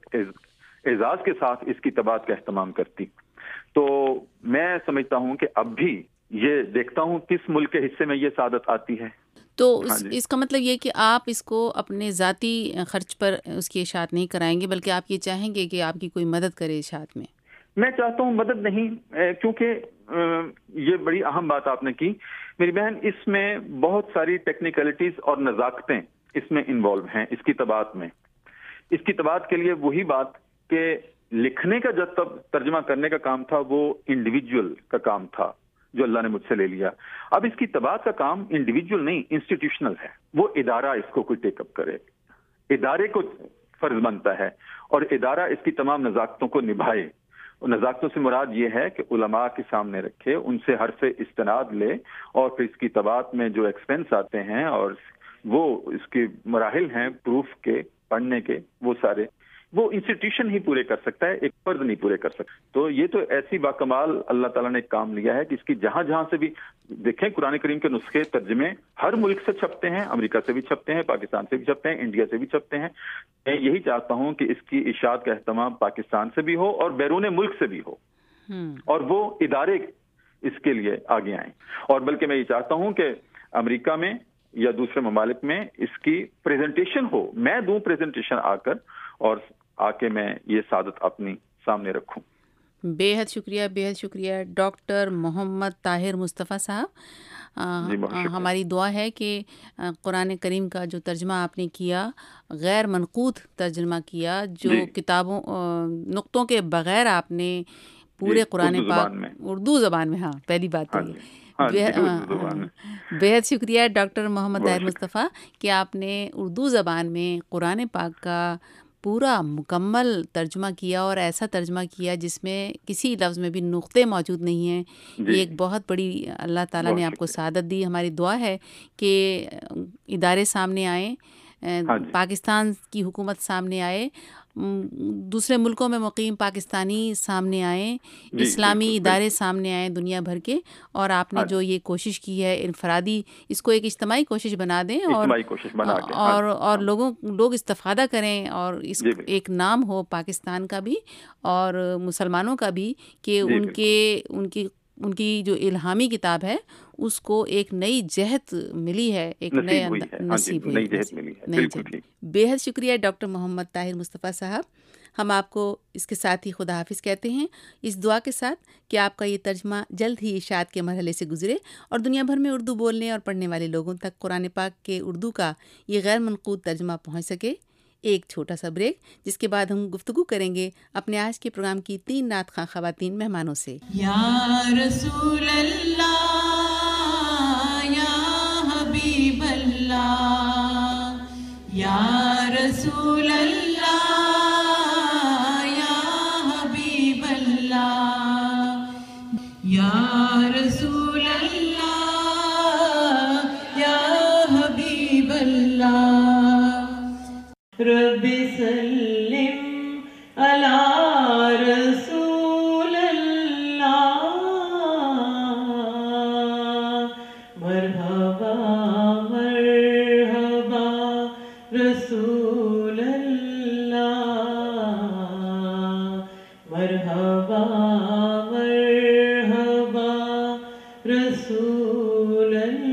اعزاز کے ساتھ اس کی طباعت کا اہتمام کرتی. تو میں سمجھتا ہوں کہ اب بھی یہ دیکھتا ہوں کس ملک کے حصے میں یہ سعادت آتی ہے. تو اس, اس کا مطلب یہ کہ آپ اس کو اپنے ذاتی خرچ پر اس کی اشاعت نہیں کرائیں گے، بلکہ آپ یہ چاہیں گے کہ آپ کی کوئی مدد کرے اشاعت میں. میں چاہتا ہوں مدد نہیں، کیونکہ یہ بڑی اہم بات آپ نے کی میری بہن. اس میں بہت ساری ٹیکنیکلٹیز اور نزاکتیں اس میں انوالو ہیں. اس کی طباعت میں، اس کی طباعت کے لیے وہی بات کہ لکھنے کا جب تب ترجمہ کرنے کا کام تھا وہ انڈیویجول کا کام تھا جو اللہ نے مجھ سے لے لیا. اب اس کی طباعت کا کام انڈیویجول نہیں، انسٹیٹیوشنل ہے. وہ ادارہ اس کو کوئی ٹیک اپ کرے، ادارے کو فرض بنتا ہے، اور ادارہ اس کی تمام نزاکتوں کو نبھائے. نزاکتوں سے مراد یہ ہے کہ علماء کے سامنے رکھے، ان سے حرف استناد لے، اور پھر اس کی طباعت میں جو ایکسپنس آتے ہیں اور وہ اس کے مراحل ہیں پروف کے، پڑھنے کے، وہ سارے وہ انسٹیٹیوشن ہی پورے کر سکتا ہے، ایک فرد نہیں پورے کر سکتا. تو یہ تو ایسی باکمال اللہ تعالیٰ نے ایک کام لیا ہے کہ اس کی جہاں جہاں سے بھی دیکھیں قرآن کریم کے نسخے ترجمے ہر ملک سے چھپتے ہیں، امریکہ سے بھی چھپتے ہیں، پاکستان سے بھی چھپتے ہیں، انڈیا سے بھی چھپتے ہیں. میں یہی چاہتا ہوں کہ اس کی اشاعت کا اہتمام پاکستان سے بھی ہو اور بیرون ملک سے بھی ہو، اور وہ ادارے اس کے لیے آگے آئیں. اور بلکہ میں یہ چاہتا ہوں کہ امریکہ میں یا دوسرے ممالک میں اس کی پریزنٹیشن ہو، میں دوں پریزنٹیشن آ کر، اور آ کے میں یہ سعادت اپنی سامنے رکھوں. بے حد شکریہ، بے حد شکریہ ڈاکٹر محمد طاہر مصطفیٰ صاحب. ہماری دعا ہے کہ قرآن کریم کا جو ترجمہ آپ نے کیا، غیر منقوط ترجمہ کیا، جو کتابوں نقطوں کے بغیر آپ نے پورے قرآن پاک اردو زبان میں، ہاں پہلی بات تو یہ بےحد شکریہ ڈاکٹر محمد طاہر مصطفیٰ کہ آپ نے اردو زبان میں قرآن پاک کا پورا مکمل ترجمہ کیا، اور ایسا ترجمہ کیا جس میں کسی لفظ میں بھی نقطے موجود نہیں ہیں. یہ ایک بہت بڑی، اللہ تعالیٰ نے آپ کو سعادت دی. ہماری دعا ہے کہ ادارے سامنے آئیں، پاکستان کی حکومت سامنے آئے، دوسرے ملکوں میں مقیم پاکستانی سامنے آئیں، اسلامی ادارے سامنے آئیں دنیا بھر کے، اور آپ نے جو یہ کوشش کی ہے انفرادی، اس کو ایک اجتماعی کوشش بنا دیں، اور اور اور لوگوں لوگ استفادہ کریں، اور اس ایک نام ہو پاکستان کا بھی اور مسلمانوں کا بھی کہ ان کے ان کی ان کی جو الہامی کتاب ہے اس کو ایک نئی جہت ملی ہے، ایک نئے نصیب ہوئی ہے. بے حد شکریہ ڈاکٹر محمد طاہر مصطفیٰ صاحب. ہم آپ کو اس کے ساتھ ہی خدا حافظ کہتے ہیں، اس دعا کے ساتھ کہ آپ کا یہ ترجمہ جلد ہی اشاعت کے مرحلے سے گزرے اور دنیا بھر میں اردو بولنے اور پڑھنے والے لوگوں تک قرآن پاک کے اردو کا یہ غیر منقوط ترجمہ پہنچ سکے. ایک چھوٹا سا بریک، جس کے بعد ہم گفتگو کریں گے اپنے آج کے پروگرام کی تین نعت خواں خواتین مہمانوں سے. یا رسول اللہ، یا حبیب اللہ، یا رسول اللہ، یا حبیب اللہ، یا رسول اللہ، یا حبیب اللہ. رب سلم علی رسول اللہ، مرحبا مرحبا رسول اللہ، مرحبا مرحبا رسول Allah.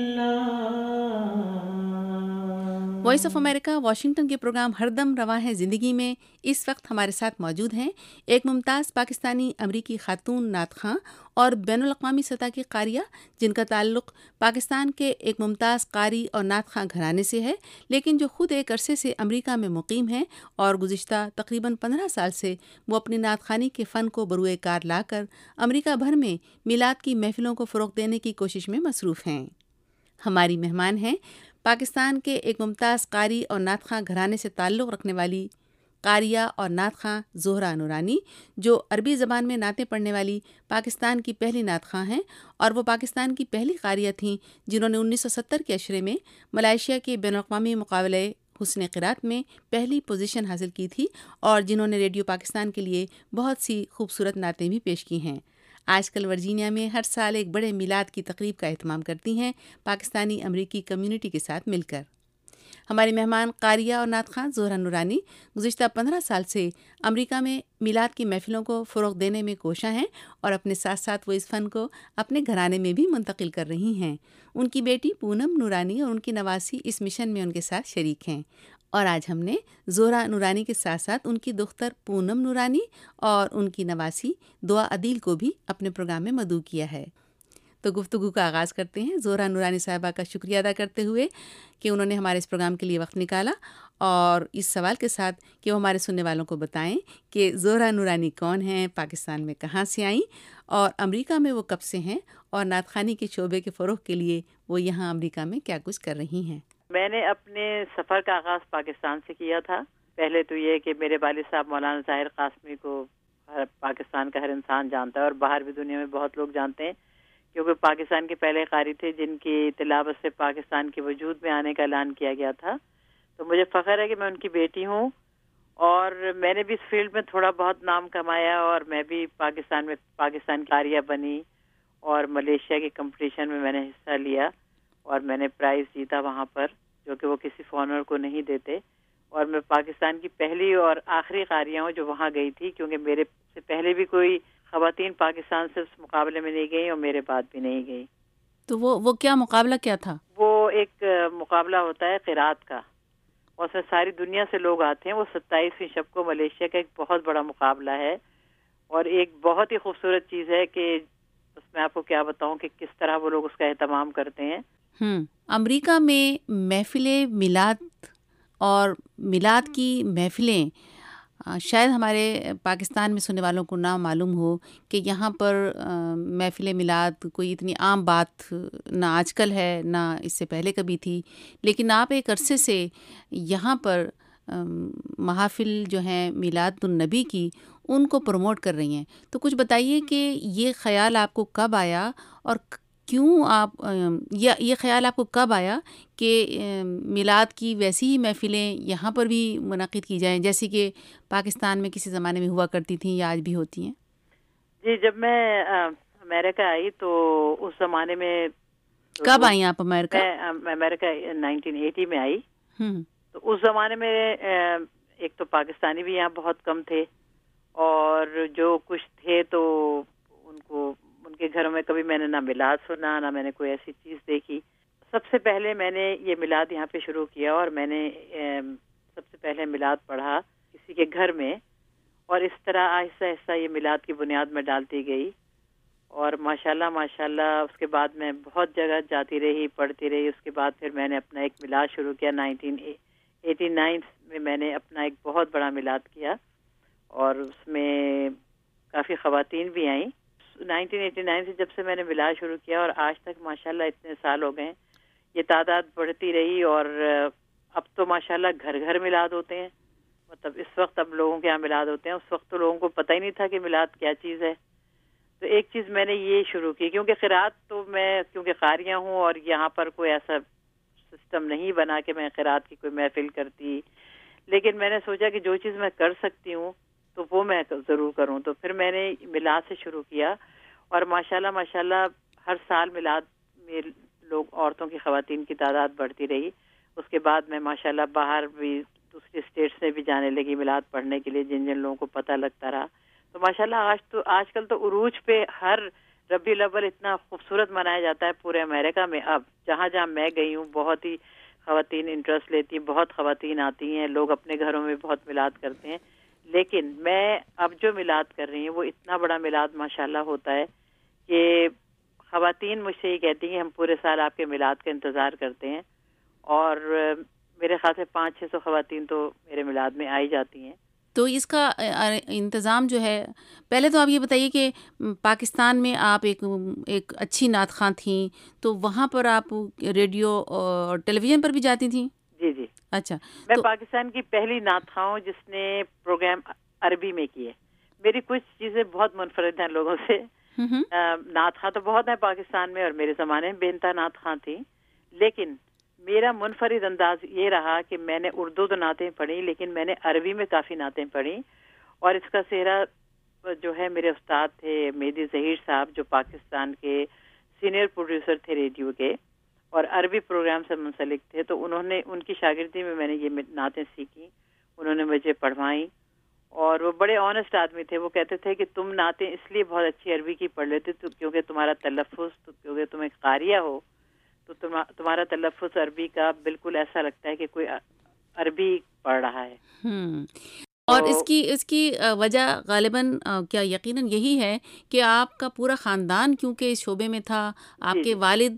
Voice of America Washington کے پروگرام ہر دم رواں ہے زندگی میں اس وقت ہمارے ساتھ موجود ہیں ایک ممتاز پاکستانی امریکی خاتون نعت خواں اور بین الاقوامی سطح کی قاریہ، جن کا تعلق پاکستان کے ایک ممتاز قاری اور نعت خواں گھرانے سے ہے، لیکن جو خود ایک عرصے سے امریکہ میں مقیم ہیں اور گزشتہ تقریباً پندرہ سال سے وہ اپنی نعت خوانی کے فن کو بروئے کار لا کر امریکہ بھر میں میلاد کی محفلوں کو فروغ دینے کی کوشش میں مصروف ہیں. ہماری مہمان ہیں پاکستان کے ایک ممتاز قاری اور نعت خواں گھرانے سے تعلق رکھنے والی قاریہ اور نعت خواں زہرہ نورانی، جو عربی زبان میں نعتیں پڑھنے والی پاکستان کی پہلی نعت خواں ہیں، اور وہ پاکستان کی پہلی قاریہ تھیں جنہوں نے انیس سو ستر کے عشرے میں ملائیشیا کے بین الاقوامی مقابلے حسن قرات میں پہلی پوزیشن حاصل کی تھی، اور جنہوں نے ریڈیو پاکستان کے لیے بہت سی خوبصورت نعتیں بھی پیش کی ہیں. آج کل ورجینیا میں ہر سال ایک بڑے میلاد کی تقریب کا اہتمام کرتی ہیں پاکستانی امریکی کمیونٹی کے ساتھ مل کر. ہماری مہمان قاریہ اور نعت خواں زہرہ نورانی گزشتہ پندرہ سال سے امریکہ میں میلاد کی محفلوں کو فروغ دینے میں کوشاں ہیں، اور اپنے ساتھ ساتھ وہ اس فن کو اپنے گھرانے میں بھی منتقل کر رہی ہیں. ان کی بیٹی پونم نورانی اور ان کی نواسی اس مشن میں ان کے ساتھ شریک ہیں، اور آج ہم نے زہرہ نورانی کے ساتھ ساتھ ان کی دختر پونم نورانی اور ان کی نواسی دعا عدیل کو بھی اپنے پروگرام میں مدعو کیا ہے. تو گفتگو کا آغاز کرتے ہیں زہرہ نورانی صاحبہ کا شکریہ ادا کرتے ہوئے کہ انہوں نے ہمارے اس پروگرام کے لیے وقت نکالا، اور اس سوال کے ساتھ کہ وہ ہمارے سننے والوں کو بتائیں کہ زہرہ نورانی کون ہیں، پاکستان میں کہاں سے آئیں، اور امریکہ میں وہ کب سے ہیں، اور نعت خوانی کے شعبے کے فروغ کے لیے وہ یہاں امریکہ میں کیا کچھ کر رہی ہیں. میں نے اپنے سفر کا آغاز پاکستان سے کیا تھا. پہلے تو یہ کہ میرے والد صاحب مولانا ظاہر قاسمی کو پاکستان کا ہر انسان جانتا ہے، اور باہر بھی دنیا میں بہت لوگ جانتے ہیں، کیونکہ پاکستان کے پہلے قاری تھے جن کی تلاوت سے پاکستان کے وجود میں آنے کا اعلان کیا گیا تھا. تو مجھے فخر ہے کہ میں ان کی بیٹی ہوں، اور میں نے بھی اس فیلڈ میں تھوڑا بہت نام کمایا، اور میں بھی پاکستان میں پاکستان قاریہ بنی، اور ملیشیا کے کمپٹیشن میں میں نے حصہ لیا، اور میں نے پرائز جیتا وہاں پر، جو کہ وہ کسی فارنر کو نہیں دیتے. اور میں پاکستان کی پہلی اور آخری قاریہ ہوں جو وہاں گئی تھی، کیونکہ میرے سے پہلے بھی کوئی خواتین پاکستان سے اس مقابلے میں نہیں گئی، اور میرے بعد بھی نہیں گئی. تو وہ وہ کیا مقابلہ کیا تھا؟ وہ ایک مقابلہ ہوتا ہے قرات کا، اور اس میں ساری دنیا سے لوگ آتے ہیں. وہ ستائیسویں شب کو ملیشیا کا ایک بہت بڑا مقابلہ ہے، اور ایک بہت ہی خوبصورت چیز ہے کہ بس میں آپ کو کیا بتاؤں کہ کس طرح وہ لوگ اس کا اہتمام کرتے ہیں. ہم امریکہ میں محفل میلاد اور میلاد کی محفلیں شاید ہمارے پاکستان میں سننے والوں کو نہ معلوم ہو کہ یہاں پر محفل میلاد کوئی اتنی عام بات نہ آج کل ہے نہ اس سے پہلے کبھی تھی، لیکن آپ ایک عرصے سے یہاں پر محافل جو ہیں میلاد النبی کی ان کو پروموٹ کر رہی ہیں. تو کچھ بتائیے کہ یہ خیال آپ کو کب آیا اور کیوں آپ یہ خیال آپ کو کب آیا کہ میلاد کی ویسی ہی محفلیں یہاں پر بھی منعقد کی جائیں جیسے کہ پاکستان میں کسی زمانے میں ہوا کرتی تھیں یا آج بھی ہوتی ہیں؟ جی، جب میں امریکہ آئی تو اس زمانے میں. کب آئی آپ امریکہ؟ میں امریکہ نائنٹین ایٹی میں آئی. تو اس زمانے میں ایک تو پاکستانی بھی یہاں بہت کم تھے، اور جو کچھ تھے تو ان کو ان کے گھروں میں کبھی میں نے نہ میلاد سنا نہ میں نے کوئی ایسی چیز دیکھی. سب سے پہلے میں نے یہ میلاد یہاں پہ شروع کیا، اور میں نے سب سے پہلے میلاد پڑھا کسی کے گھر میں، اور اس طرح آہستہ آہستہ یہ میلاد کی بنیاد میں ڈالتی گئی. اور ماشاءاللہ ماشاءاللہ اس کے بعد میں بہت جگہ جاتی رہی، پڑھتی رہی. اس کے بعد پھر میں نے اپنا ایک میلاد شروع کیا. نائنٹین ایٹی نائن میں میں نے اپنا ایک بہت بڑا میلاد کیا، اور اس میں کافی خواتین بھی آئیں. نائنٹین ایٹی نائن سے جب سے میں نے میلاد شروع کیا اور آج تک ماشاءاللہ اتنے سال ہو گئے، یہ تعداد بڑھتی رہی، اور اب تو ماشاءاللہ گھر گھر میلاد ہوتے ہیں. مطلب اس وقت اب لوگوں کے یہاں میلاد ہوتے ہیں، اس وقت تو لوگوں کو پتہ ہی نہیں تھا کہ میلاد کیا چیز ہے. تو ایک چیز میں نے یہ شروع کی، کیونکہ قرات تو میں کیونکہ قاریہ ہوں اور یہاں پر کوئی ایسا سسٹم نہیں بنا کہ میں قرات کی کوئی محفل کرتی، لیکن میں نے سوچا کہ جو چیز میں کر سکتی ہوں تو وہ میں ضرور کروں. تو پھر میں نے میلاد سے شروع کیا، اور ماشاءاللہ ماشاءاللہ ہر سال میلاد میں لوگ عورتوں کی خواتین کی تعداد بڑھتی رہی. اس کے بعد میں ماشاءاللہ باہر بھی دوسری اسٹیٹس میں بھی جانے لگی میلاد پڑھنے کے لیے، جن جن لوگوں کو پتہ لگتا رہا. تو ماشاءاللہ آج تو آج کل تو عروج پہ ہر ربیع الاول اتنا خوبصورت منایا جاتا ہے پورے امریکہ میں. اب جہاں جہاں میں گئی ہوں بہت ہی خواتین انٹرسٹ لیتی ہیں، بہت خواتین آتی ہیں، لوگ اپنے گھروں میں بہت میلاد کرتے ہیں. لیکن میں اب جو میلاد کر رہی ہوں وہ اتنا بڑا میلاد ماشاءاللہ ہوتا ہے کہ خواتین مجھ سے یہ کہتی ہیں ہم پورے سال آپ کے میلاد کا انتظار کرتے ہیں، اور میرے خیال سے پانچ چھ سو خواتین تو میرے میلاد میں آئی جاتی ہیں. تو اس کا انتظام جو ہے، پہلے تو آپ یہ بتائیے کہ پاکستان میں آپ ایک ایک اچھی نعت خواں تھیں، تو وہاں پر آپ ریڈیو اور ٹیلی ویژن پر بھی جاتی تھیں؟ جی جی. اچھا، میں پاکستان کی پہلی نعت خواں ہوں جس نے پروگرام عربی میں کیے. میری کچھ چیزیں بہت منفرد ہیں لوگوں سے. نعت خواں تو بہت ہیں پاکستان میں، اور میرے زمانے میں بے انتہا نعت خواں تھی، لیکن میرا منفرد انداز یہ رہا کہ میں نے اردو تو نعتیں پڑھی، لیکن میں نے عربی میں کافی نعتیں پڑھی. اور اس کا سہرا جو ہے میرے استاد تھے مہدی ظہیر صاحب، جو پاکستان کے سینئر پروڈیوسر تھے ریڈیو کے اور عربی پروگرام سے منسلک تھے. تو انہوں نے ان کی شاگردی میں میں نے یہ نعتیں سیکھی، انہوں نے مجھے پڑھوائیں، اور وہ بڑے آنیسٹ آدمی تھے. وہ کہتے تھے کہ تم نعتیں اس لیے بہت اچھی عربی کی پڑھ لیتے تو کیونکہ تمہارا تلفظ، تو کیونکہ تم ایک قاریہ ہو تو تمہارا تلفظ عربی کا بالکل ایسا لگتا ہے کہ کوئی عربی پڑھ رہا ہے. اور اس کی اس کی وجہ غالباً کیا یقیناً یہی ہے کہ آپ کا پورا خاندان کیونکہ اس شعبے میں تھا. آپ کے والد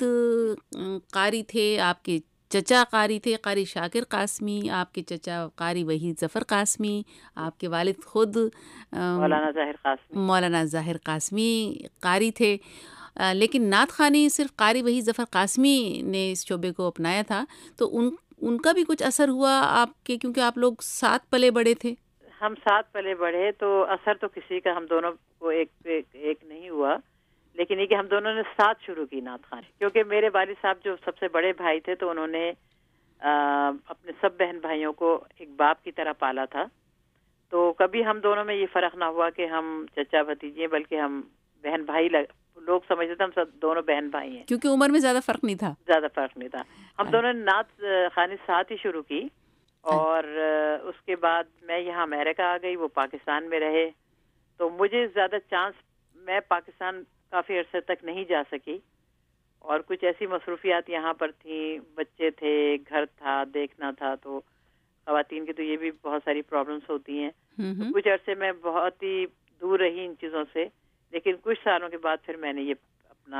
قاری تھے، آپ کے چچا قاری تھے، قاری شاکر قاسمی، آپ کے چچا قاری وحید ظفر قاسمی، آپ کے والد خود مولانا ظاہر قاسمی مولانا ظاہر قاسمی قاری تھے. لیکن نعت خوانی صرف قاری وحید ظفر قاسمی نے اس شعبے کو اپنایا تھا. تو ان ان کا بھی کچھ اثر ہوا آپ کے، کیونکہ آپ لوگ ساتھ پلے بڑے تھے؟ ہم ساتھ پلے بڑھے تو اثر تو کسی کا ہم دونوں کو ایک ایک, ایک نہیں ہوا، لیکن یہ کہ ہم دونوں نے ساتھ شروع کی نعت خوانی. کیونکہ میرے والد صاحب جو سب سے بڑے بھائی تھے تو انہوں نے اپنے سب بہن بھائیوں کو ایک باپ کی طرح پالا تھا. تو کبھی ہم دونوں میں یہ فرق نہ ہوا کہ ہم چچا بھتیجے، بلکہ ہم بہن بھائی لگ... لوگ سمجھتے تھے ہم سب دونوں بہن بھائی ہیں، کیونکہ عمر میں زیادہ فرق نہیں تھا. زیادہ فرق نہیں تھا. ہم دونوں نے نعت خوانی ساتھ ہی شروع کی، اور اس کے بعد میں یہاں امریکہ آ گئی، وہ پاکستان میں رہے. تو مجھے زیادہ چانس، میں پاکستان کافی عرصے تک نہیں جا سکی، اور کچھ ایسی مصروفیات یہاں پر تھیں، بچے تھے، گھر تھا، دیکھنا تھا. تو خواتین کی تو یہ بھی بہت ساری پرابلمس ہوتی ہیں. کچھ عرصے میں بہت ہی دور رہی ان چیزوں سے، لیکن کچھ سالوں کے بعد پھر میں نے یہ اپنا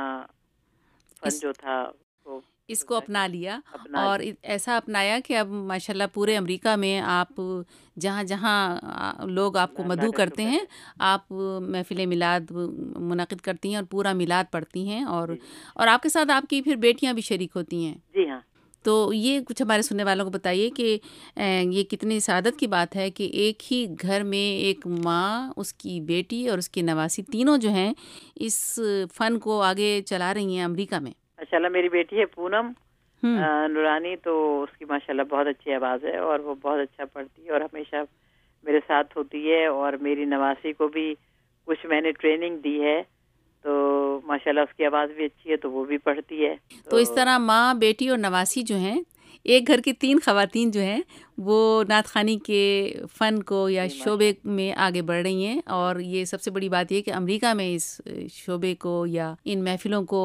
فن اس جو تھا وہ اس کو اپنا لیا اپنا اور لیا۔ ایسا اپنایا کہ اب ماشاءاللہ پورے امریکہ میں آپ جہاں جہاں آ، لوگ آپ کو اللہ مدعو کا کرتے شکر ہیں ہے۔ آپ محفل میلاد منعقد کرتی ہیں اور پورا میلاد پڑھتی ہیں، اور جی اور آپ کے ساتھ آپ کی پھر بیٹیاں بھی شریک ہوتی ہیں. جی ہاں، تو یہ کچھ ہمارے سننے والوں کو بتائیے کہ یہ کتنی سعادت کی بات ہے کہ ایک ہی گھر میں ایک ماں، اس کی بیٹی اور اس کی نواسی تینوں جو ہیں اس فن کو آگے چلا رہی ہیں امریکہ میں. ماشاءاللہ میری بیٹی ہے پونم ہم نورانی، تو اس کی ماشاءاللہ بہت اچھی آواز ہے اور وہ بہت اچھا پڑھتی ہے اور ہمیشہ میرے ساتھ ہوتی ہے، اور میری نواسی کو بھی کچھ میں نے ٹریننگ دی ہے، تو ماشاءاللہ اس کی آواز بھی اچھی ہے تو وہ بھی پڑھتی ہے. تو اس طرح ماں، بیٹی اور نواسی جو ہیں، ایک گھر کی تین خواتین جو ہیں وہ نعت خوانی کے فن کو یا شعبے میں آگے بڑھ رہی ہیں، اور یہ سب سے بڑی بات یہ کہ امریکہ میں اس شعبے کو یا ان محفلوں کو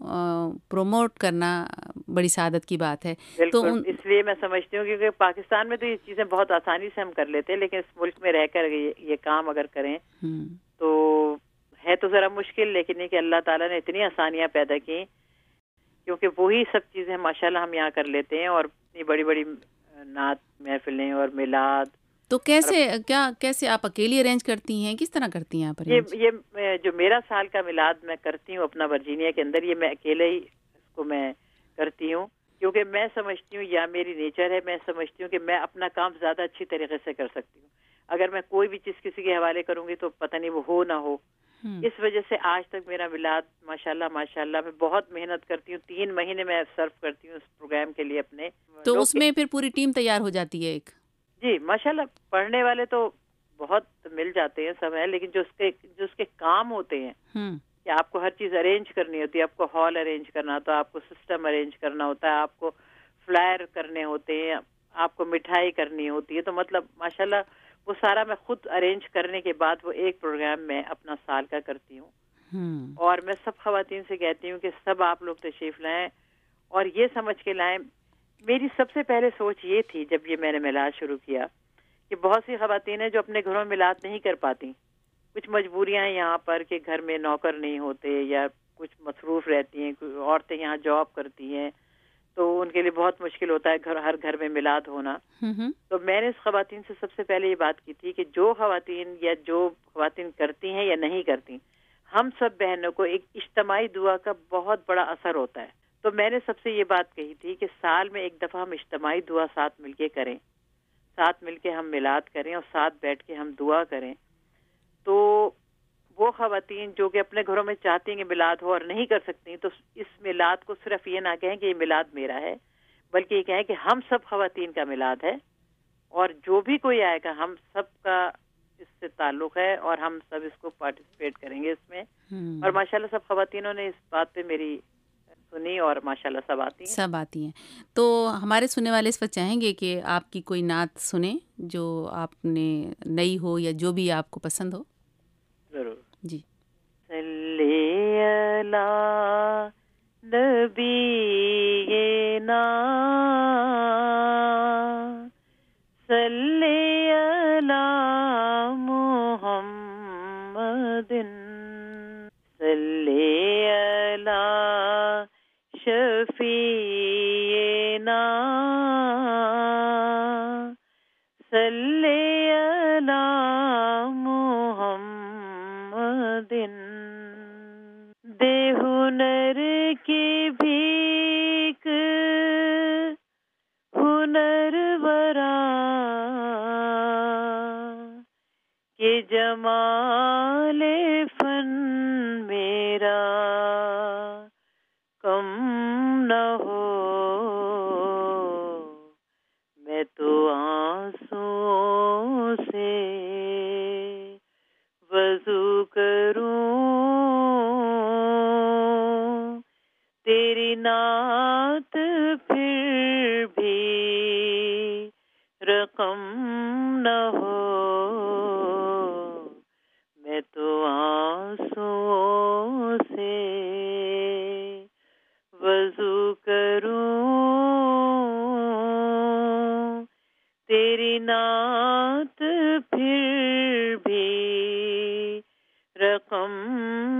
پروموٹ کرنا بڑی سعادت کی بات ہے. تو بالکل، اس لیے میں سمجھتی ہوں کیونکہ پاکستان میں تو یہ چیزیں بہت آسانی سے ہم کر لیتے ہیں، لیکن اس ملک میں رہ کر یہ کام اگر کریں تو ہے تو ذرا مشکل، لیکن یہ کہ اللہ تعالیٰ نے اتنی آسانیاں پیدا کی کیونکہ وہی سب چیزیں ماشاءاللہ ہم یہاں کر لیتے ہیں، اور اتنی بڑی بڑی نعت محفلیں اور میلاد. تو کیسے کیا کیسے آپ اکیلی ارینج کرتی ہیں، کس طرح کرتی ہیں آپ ارینج؟ یہ یہ جو میرا سال کا میلاد میں کرتی ہوں اپنا ورجینیا کے اندر، یہ میں اکیلے ہی اس کو میں کرتی ہوں، کیونکہ میں سمجھتی ہوں یا میری نیچر ہے، میں سمجھتی ہوں کہ میں اپنا کام زیادہ اچھی طریقے سے کر سکتی ہوں. اگر میں کوئی بھی چیز کسی کے حوالے کروں گی تو پتہ نہیں وہ ہو نہ ہو. اس وجہ سے آج تک میرا میلاد ماشاءاللہ ماشاءاللہ میں بہت محنت کرتی ہوں، تین مہینے میں صرف کرتی ہوں اس پروگرام کے لیے اپنے. تو اس میں پھر پوری ٹیم تیار ہو جاتی ہے ایک؟ جی ماشاءاللہ، پڑھنے والے تو بہت مل جاتے ہیں، سب ہیں، لیکن جو اس کے جو اس کے کام ہوتے ہیں کہ آپ کو ہر چیز ارینج کرنی ہوتی ہے، آپ کو ہال ارینج کرنا ہوتا ہے، آپ کو سسٹم ارینج کرنا ہوتا ہے، آپ کو فلائر کرنے ہوتے ہیں، آپ کو مٹھائی کرنی ہوتی ہے، تو مطلب ماشاءاللہ وہ سارا میں خود ارینج کرنے کے بعد وہ ایک پروگرام میں اپنا سال کا کرتی ہوں. اور میں سب خواتین سے کہتی ہوں کہ سب آپ لوگ تشریف لائیں اور یہ سمجھ کے لائیں. میری سب سے پہلے سوچ یہ تھی جب یہ میں نے میلاد شروع کیا کہ بہت سی خواتین ہیں جو اپنے گھروں میں میلاد نہیں کر پاتی، کچھ مجبوریاں ہیں یہاں پر کہ گھر میں نوکر نہیں ہوتے یا کچھ مصروف رہتی ہیں، عورتیں یہاں جاب کرتی ہیں تو ان کے لیے بہت مشکل ہوتا ہے گھر ہر گھر میں میلاد ہونا. تو میں نے اس خواتین سے سب سے پہلے یہ بات کی تھی کہ جو خواتین یا جو خواتین کرتی ہیں یا نہیں کرتی، ہم سب بہنوں کو ایک اجتماعی دعا کا بہت بڑا اثر ہوتا ہے. تو میں نے سب سے یہ بات کہی تھی کہ سال میں ایک دفعہ ہم اجتماعی دعا ساتھ مل کے کریں، ساتھ مل کے ہم میلاد کریں اور ساتھ بیٹھ کے ہم دعا کریں. تو وہ خواتین جو کہ اپنے گھروں میں چاہتی ہیں کہ میلاد ہو اور نہیں کر سکتی، تو اس میلاد کو صرف یہ نہ کہیں کہ یہ میلاد میرا ہے، بلکہ یہ کہیں کہ ہم سب خواتین کا میلاد ہے، اور جو بھی کوئی آئے گا ہم سب کا اس سے تعلق ہے اور ہم سب اس کو پارٹیسپیٹ کریں گے اس میں. اور ماشاءاللہ سب خواتینوں نے اس بات پہ میری سنی اور ماشاءاللہ سب آتی ہیں سب آتی ہیں. تو ہمارے سننے والے اس وقت چاہیں گے کہ آپ کی کوئی نعت سنیں جو آپ نے نئی ہو یا جو بھی آپ کو پسند ہو. ضرور جی. صلی علی نبینا صلی علی محمد صلی علی شفیعنا صلی علی محمد. دے ہنر کی بھیک ہنر ورا کہ جمال فن میرا کم نہ ہو. میں تو آنسوں سے وضو کروں تیری نعت پھر بھی رقم نہ ہو. میں تو آنسوں سے وضو کروں تیری نعت پھر بھی رقم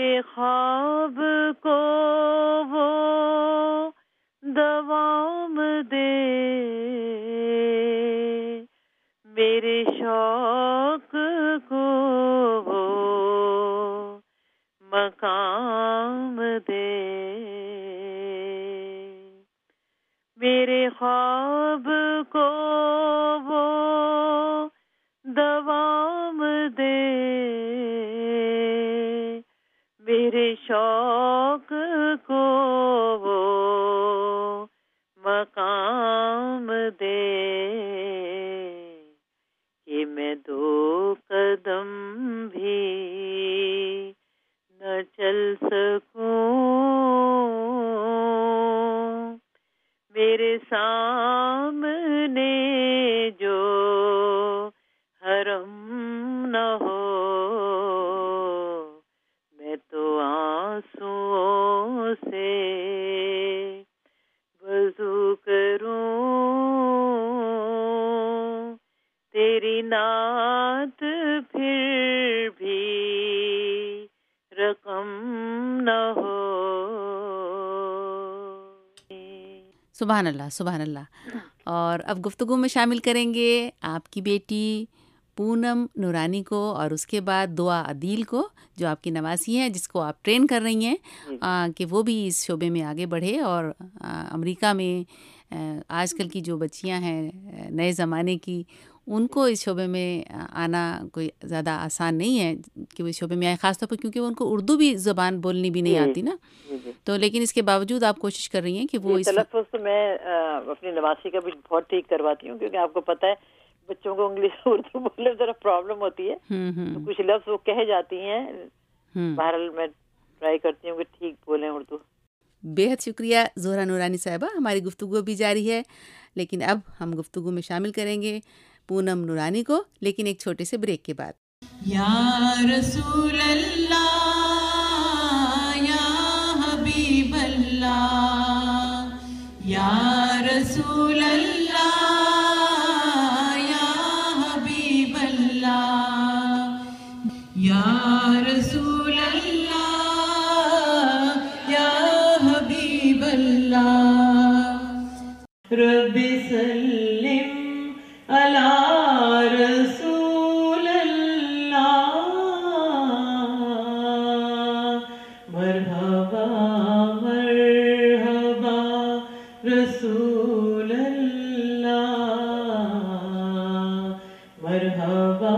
میرے خواب کو وہ دوام دے، میرے شوق کو وہ مقام دے، میرے خواب کو وہ دوام دے، میرے شوق کو وہ مقام دے، کہ میں دو قدم بھی نہ چل سکوں، میرے سامنے جو حرم نہ ہو، میں تو آنسوؤں سے وضو کروں، تیری نعت پھر بھی رقم نہ ہو۔ سبحان اللہ، سبحان اللہ۔ اور اب گفتگو میں شامل کریں گے آپ کی بیٹی پونم نورانی کو، اور اس کے بعد دعا عدیل کو جو آپ کی نواسی ہیں، جس کو آپ ٹرین کر رہی ہیں آ, کہ وہ بھی اس شعبے میں آگے بڑھے، اور آ, امریکہ میں آ, آج کل کی جو بچیاں ہیں نئے زمانے کی، ان کو اس شعبے میں آنا کوئی زیادہ آسان نہیں ہے کہ وہ اس شعبے میں آئے، خاص طور پر کیونکہ ان کو اردو بھی زبان بولنی بھی نہیں آتی نا، تو لیکن اس کے باوجود آپ کوشش کر رہی ہیں کہ وہ اس تلفظ تو میں اپنی نواسی کا بھی بہت ٹھیک کرواتی ہوں، کیونکہ آپ کو پتہ ہے بچوں کو انگلش اردو بولنے میں ذرا پرابلم ہوتی ہے، تو کچھ لفظ وہ کہہ جاتی ہیں، بہرحال میں ٹرائی کرتی ہوں کہ ٹھیک بولیں اردو۔ بے حد شکریہ زہرہ نورانی صاحبہ، ہماری گفتگو بھی جاری ہے، لیکن اب ہم گفتگو میں شامل کریں گے پونم نورانی کو، لیکن ایک چھوٹے سے بریک کے بعد۔ یا رسول اللہ، یا حبیب اللہ، یا رسول اللہ، یا حبیب اللہ، یا رسول اللہ، یا حبیب اللہ، رب سلم علی رسول اللہ، مرحبا مرحبا رسول اللہ، مرحبا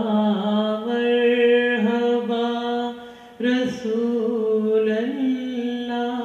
مرحبا رسول Allah.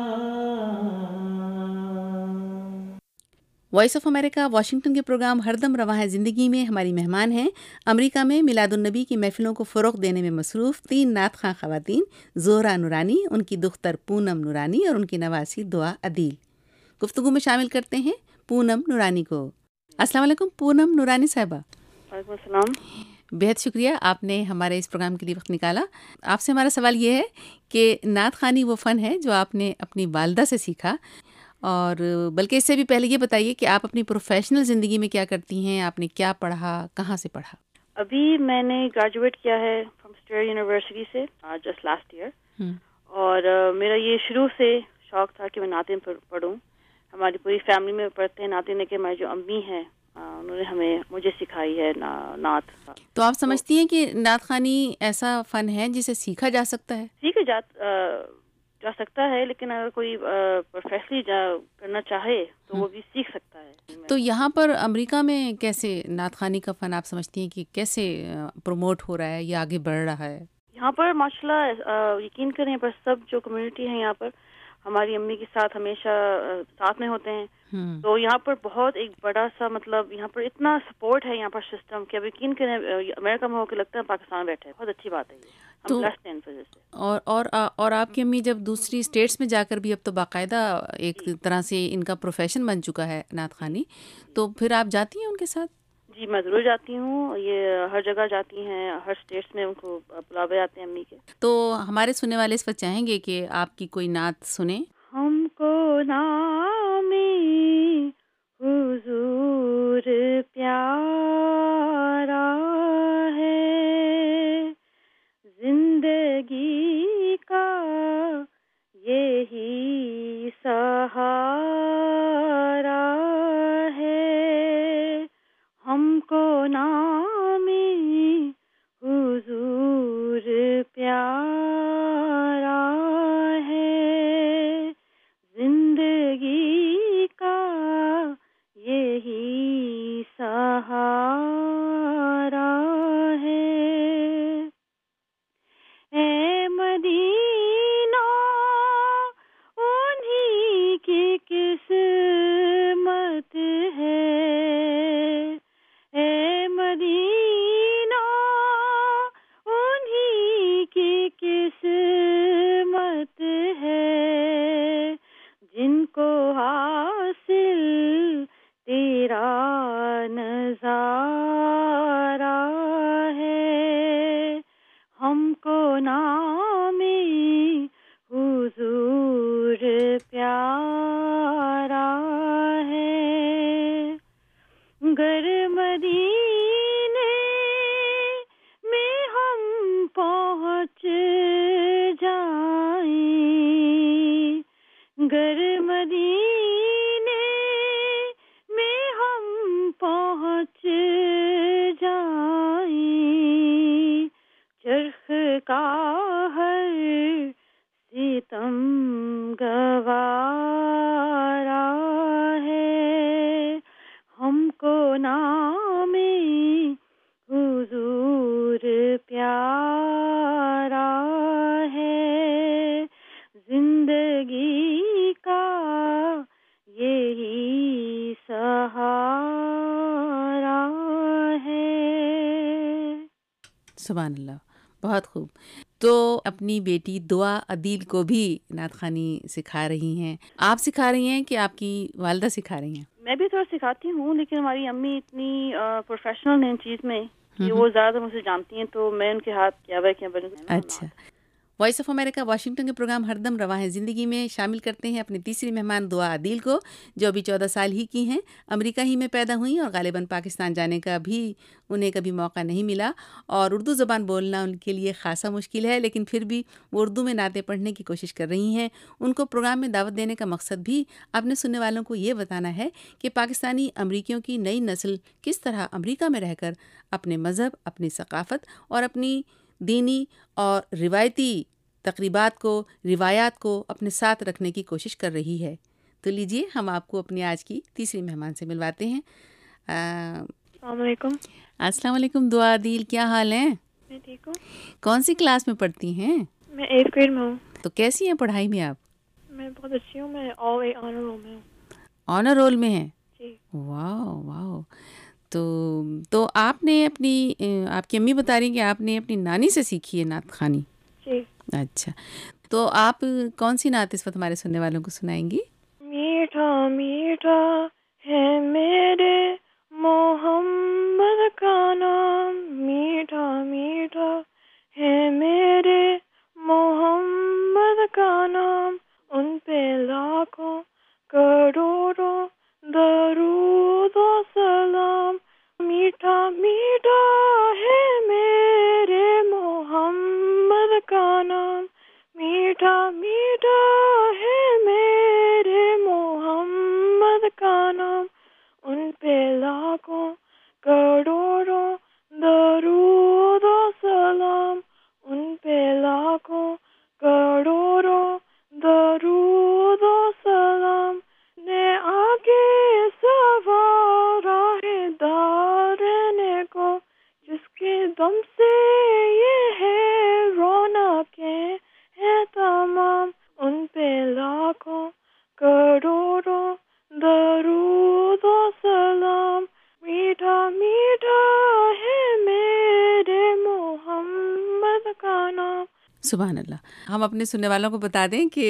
Voice of America Washington کے پروگرام ہر دم رواں ہے زندگی میں ہماری مہمان ہیں امریکہ میں میلاد النبی کی محفلوں کو فروغ دینے میں مصروف تین نعت خواں خواتین، زہرہ نورانی، ان کی دختر پونم نورانی اور ان کی نواسی دعا عدیل۔ گفتگو میں شامل کرتے ہیں پونم نورانی کو۔ السلام علیکم پونم نورانی صاحبہ۔ وعلیکم السلام۔ بہت شکریہ آپ نے ہمارے اس پروگرام کے لیے وقت نکالا۔ آپ سے ہمارا سوال یہ ہے کہ نعت خوانی وہ فن ہے جو آپ نے اپنی والدہ سے سیکھا، اور بلکہ اس سے بھی پہلے یہ بتائیے کہ آپ اپنی پروفیشنل زندگی میں کیا کرتی ہیں، آپ نے کیا پڑھا، کہاں سے پڑھا؟ ابھی میں نے گریجویٹ کیا ہے فرام اسٹیئر یونیورسٹی سے جسٹ لاسٹ ایئر، اور میرا یہ شروع سے شوق تھا کہ میں نعتیں پڑھوں۔ ہماری پوری فیملی میں پڑھتے ہیں نعتیں، کہ ہماری جو امی ہیں انہوں نے ہمیں مجھے سکھائی ہے نعت۔ تو آپ سمجھتی ہیں کہ نعت خوانی ایسا فن ہے جسے سیکھا جا سکتا ہے؟ سیکھا جا جا سکتا ہے، لیکن اگر کوئی پروفیشنلی کرنا چاہے تو وہ بھی سیکھ سکتا ہے۔ تو یہاں پر امریکہ میں کیسے نعت خوانی کا فن آپ سمجھتی ہیں کہ کیسے پروموٹ ہو رہا ہے یا آگے بڑھ رہا ہے؟ یہاں پر ماشاء اللہ یقین کریں پر سب جو کمیونٹی ہے یہاں پر ہماری امی کے ساتھ ہمیشہ ساتھ میں ہوتے ہیں، تو یہاں پر بہت ایک بڑا سا مطلب یہاں پر اتنا سپورٹ ہے یہاں پر سسٹم کہ اب یقین کریں امریکہ میں ہو کے لگتا ہے پاکستان بیٹھے ہیں، بہت اچھی بات ہے یہ، ہم بلیسڈ ہیں ان وجہ سے۔ اور اور اور آپ کی امی جب دوسری اسٹیٹس میں جا کر بھی اب تو باقاعدہ ایک طرح سے ان کا پروفیشن بن چکا ہے نعت خوانی، تو پھر آپ جاتی ہیں ان کے ساتھ؟ جی میں ضرور جاتی ہوں، یہ ہر جگہ جاتی ہیں، ہر اسٹیٹس میں ان کو بلاوے آتے ہیں امی کے۔ تو ہمارے سننے والے اس وقت چاہیں گے کہ آپ کی کوئی نعت سنیں۔ ہم کو نام حضور پیارا ہے، زندگی کا सहारा है, हमको नामे हुजूर प्यारा है, जिंदगी का यही सहारा है। ए मदीना उन्हीं की किस्मत है, ए मदीना उन्हीं की किस्मत है, जिनको हासिल तेरा नजारा है, हमको नामे हुजूर प्यारा है। गर मदीने में हम पहुँच जाएं, गर मदीने में हम पहुँच जाएं, चरख का हर सितम गवारा है, हमको नामे हुजूर प्यारा है, जिंदगी का यही सहारा है। सुभान अल्लाह, बहुत खूब। तो अपनी बेटी दुआ अदील को भी नात ख़वानी सिखा रही हैं। आप सिखा रही हैं कि आपकी वालिदा सिखा रही हैं? मैं भी थोड़ा सिखाती हूँ, लेकिन हमारी अम्मी इतनी प्रोफेशनल हैं चीज़ में कि वो ज़्यादा मुझसे जानती हैं, तो मैं उनके हाथ क्या हुआ क्या बन। अच्छा। वॉइस ऑफ अमेरिका वाशिंगटन के प्रोग्राम हरदम रवां है ज़िंदगी में शामिल करते हैं अपनी तीसरी मेहमान दुआ अदील को, जो अभी चौदह साल ही की हैं। अमेरिका ही में पैदा हुई और गालिबन पाकिस्तान जाने का भी उन्हें कभी मौका नहीं मिला, और उर्दू ज़बान बोलना उनके लिए ख़ासा मुश्किल है, लेकिन फिर भी वो उर्दू में नातें पढ़ने की कोशिश कर रही हैं। उनको प्रोग्राम में दावत देने का मकसद भी अपने सुनने वालों को ये बताना है कि पाकिस्तानी अमरीकियों की नई नस्ल किस तरह अमरीका में रहकर अपने मज़हब, अपनी सकाफ़त और अपनी दीनी और रिवायती तकरीबात को, रिवायात को अपने साथ रखने की कोशिश कर रही है। तो लीजिए हम आपको अपनी आज की तीसरी मेहमान से मिलवाते हैं। अस्सलाम वालेकुम। अस्सलाम वालेकुम दुआ अदील, क्या हाल है? मैं ठीक हूँ। कौन सी क्लास में पढ़ती हैं? मैं एट्थ ग्रेड में हूँ। तो कैसी हैं पढ़ाई में आप? मैं बहुत अच्छी हूँ, मैं ऑल ए ऑनर रोल में हूँ। ऑनर रोल में हैं? जी। वाह वाह। तो तो आपने अपनी, आपकी अम्मी बता रही हैं कि आपने अपनी नानी से सीखी है नात ख़वानी? जी। अच्छा, तो आप कौन सी नात इस वक्त हमारे सुनने वालों को सुनाएंगी? मीठा मीठा है मेरे मोहम्मद का नाम, मीठा मीठा है मेरे मोहम्मद का नाम, उन पे लाखों करोड़ों दरूद और सलाम। मीठा मीठा है मेरे मोहम्मद का नाम, मीठा मीठा है मेरे मोहम्मद का नाम, उन पे लाखों करोड़ों दरूद और सलाम, उन पे लाखों करोड़ों दरूद और सलाम। ने आगे सवारा है दारने को, जिसके दम से ये है रौनकें है तमाम, उन पे लाखों करोड़ों दरूद और सलाम। मीठा मीठा है मेरे मोहम्मद का नाम। सुभान अल्लाह। हम अपने सुनने वालों को बता दें कि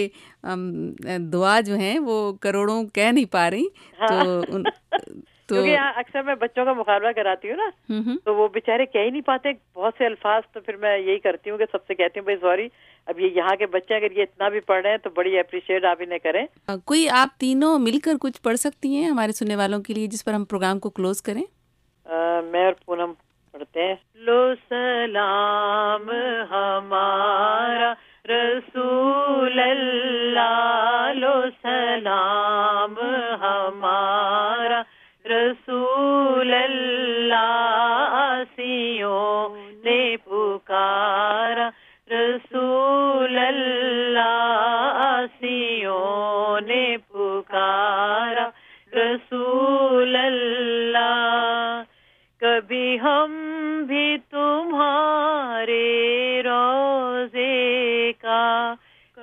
दुआ जो हैं वो करोड़ों कह नहीं पा रही, हाँ। तो उन तो क्योंकि अक्सर मैं बच्चों का मुकाबला कराती हूँ ना, तो वो बेचारे कह ही नहीं पाते बहुत से अल्फाज, तो फिर मैं यही करती हूँ कि सबसे कहती हूँ भाई सॉरी, अब ये यहाँ के बच्चे अगर ये इतना भी पढ़ रहे हैं तो बड़ी अप्रिशिएट आप इन्हें करें। कोई आप तीनों मिलकर कुछ पढ़ सकती हैं हमारे सुनने वालों के लिए, जिस पर हम प्रोग्राम को क्लोज करें? आ, मैं और पूनम पढ़ते हैं। लो सलाम हमारा रसूल अल्लाह, लो सलाम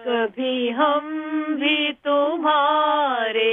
کبھی ہم بھی تمہارے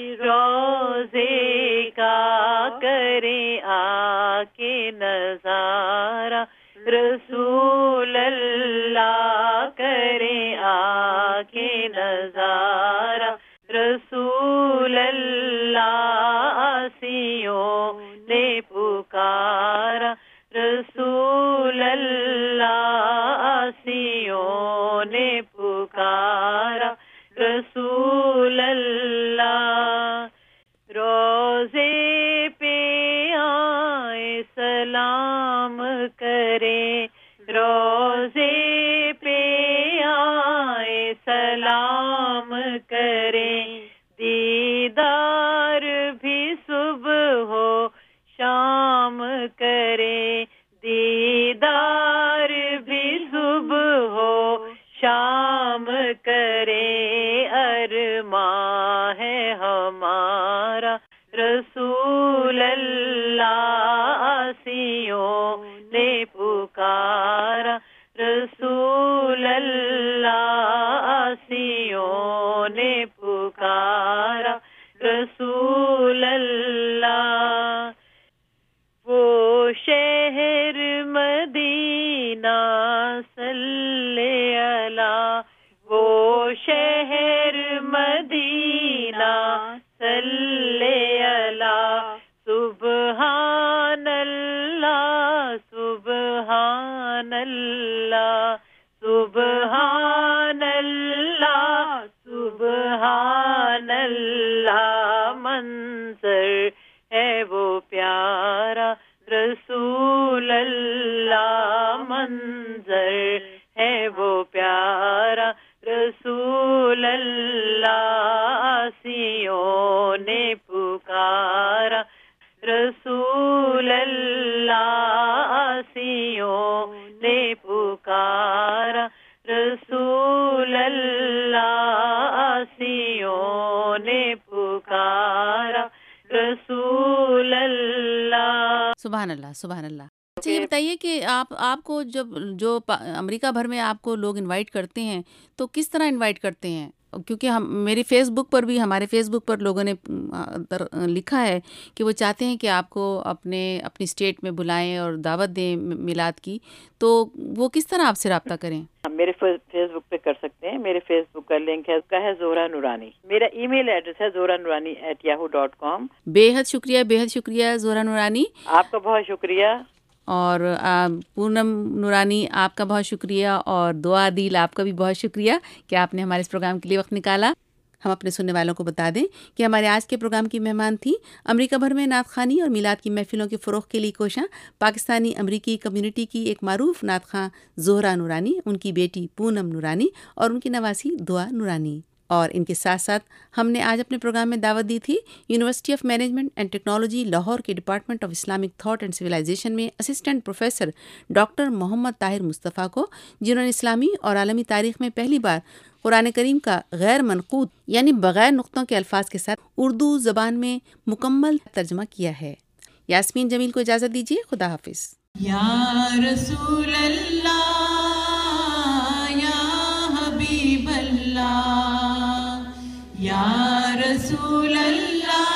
روزے کا کریں آ کے نظارہ، رسول اللہ کریں آ کے نظارہ، رسول اللہ آسیوں نے پکارا، رسول اللہ آسیوں نے پکارا، رسول اللہ روزے پہ آئے سلام کریں، روزے پہ آئے سلام کریں، دیدار بھی صبح ہو شام کریں، دیدار بھی صبح ہو شام کریں، ارماں ہے ہمارا، رسول اللہ آسیوں نے پکارا، رسول اللہ آسیوں نے پکارا، رسول اللہ وہ شہر مدینہ صلی اللہ، وہ شہر مدینہ صلی اللہ، سبحان اللہ سبحان اللہ سبحان اللہ سبحان اللہ، منظر ہے وہ پیارا، رسول اللہ منظر ہے وہ پیارا، رسول اللہ آسیوں نے پکارا، رسول اللہ آسیوں نے پکارا، رسول اللہ آسیوں نے پکارا، رسول اللہ۔ سبحان اللہ سبحان اللہ۔ اچھا یہ بتائیے کہ آپ آپ کو جب جو امریکہ بھر میں آپ کو لوگ انوائٹ کرتے ہیں تو کس طرح انوائٹ کرتے ہیں؟ کیونکہ ہم میری فیس بک پر بھی ہمارے فیس بک پر لوگوں نے لکھا ہے کہ وہ چاہتے ہیں کہ آپ کو اپنے اپنی اسٹیٹ میں بلائیں اور دعوت دیں میلاد کی، تو وہ کس طرح آپ سے رابطہ کریں؟ میرے فیس بک پہ کر سکتے ہیں، میرے فیس بک کا لنک ہے، اس کا ہے زہرہ نورانی، میرا ای میل ایڈریس ہے زہرہ نورانی ایٹ یاہو ڈاٹ کام۔ بے حد شکریہ بے حد شکریہ زہرہ نورانی، آپ کا بہت شکریہ، اور پونم نورانی آپ کا بہت شکریہ، اور دعا عادل آپ کا بھی بہت شکریہ کہ آپ نے ہمارے اس پروگرام کے لیے وقت نکالا۔ ہم اپنے سننے والوں کو بتا دیں کہ ہمارے آج کے پروگرام کی مہمان تھی امریکہ بھر میں نعت خوانی اور میلاد کی محفلوں کے فروغ کے لیے کوشاں پاکستانی امریکی کمیونٹی کی ایک معروف نعت خواں زہرہ نورانی، ان کی بیٹی پونم نورانی اور ان کی نواسی دعا نورانی۔ اور ان کے ساتھ ساتھ ہم نے آج اپنے پروگرام میں دعوت دی تھی university of management and technology Lahore کے department of Islamic thought and civilisation میں assistant professor doctor Muhammad Tahir Mustafa کو، جنہوں نے اسلامی اور عالمی تاریخ میں پہلی بار قرآن کریم کا غیر منقوط یعنی بغیر نقطوں کے الفاظ کے ساتھ اردو زبان میں مکمل ترجمہ کیا ہے۔ یاسمین جمیل کو اجازت دیجیے، خدا حافظ۔ یا رسول اللہ یا حبیب اللہ یا رسول اللہ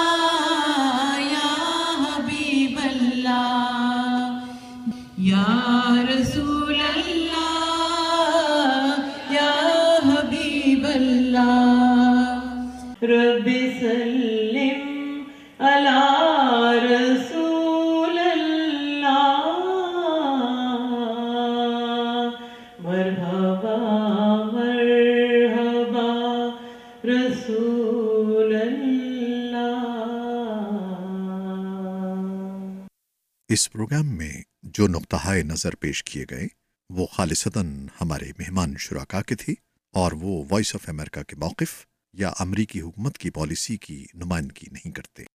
یا حبیب اللہ یا رسول اللہ یا حبیب اللہ رب سلم علی رسول اللہ مرحبا مرحبا رسول اللہ۔ اس پروگرام میں جو نقطۂ نظر پیش کیے گئے وہ خالصتاً ہمارے مہمان شرکا کے تھے، اور وہ وائس آف امریکہ کے موقف یا امریکی حکومت کی پالیسی کی نمائندگی نہیں کرتے۔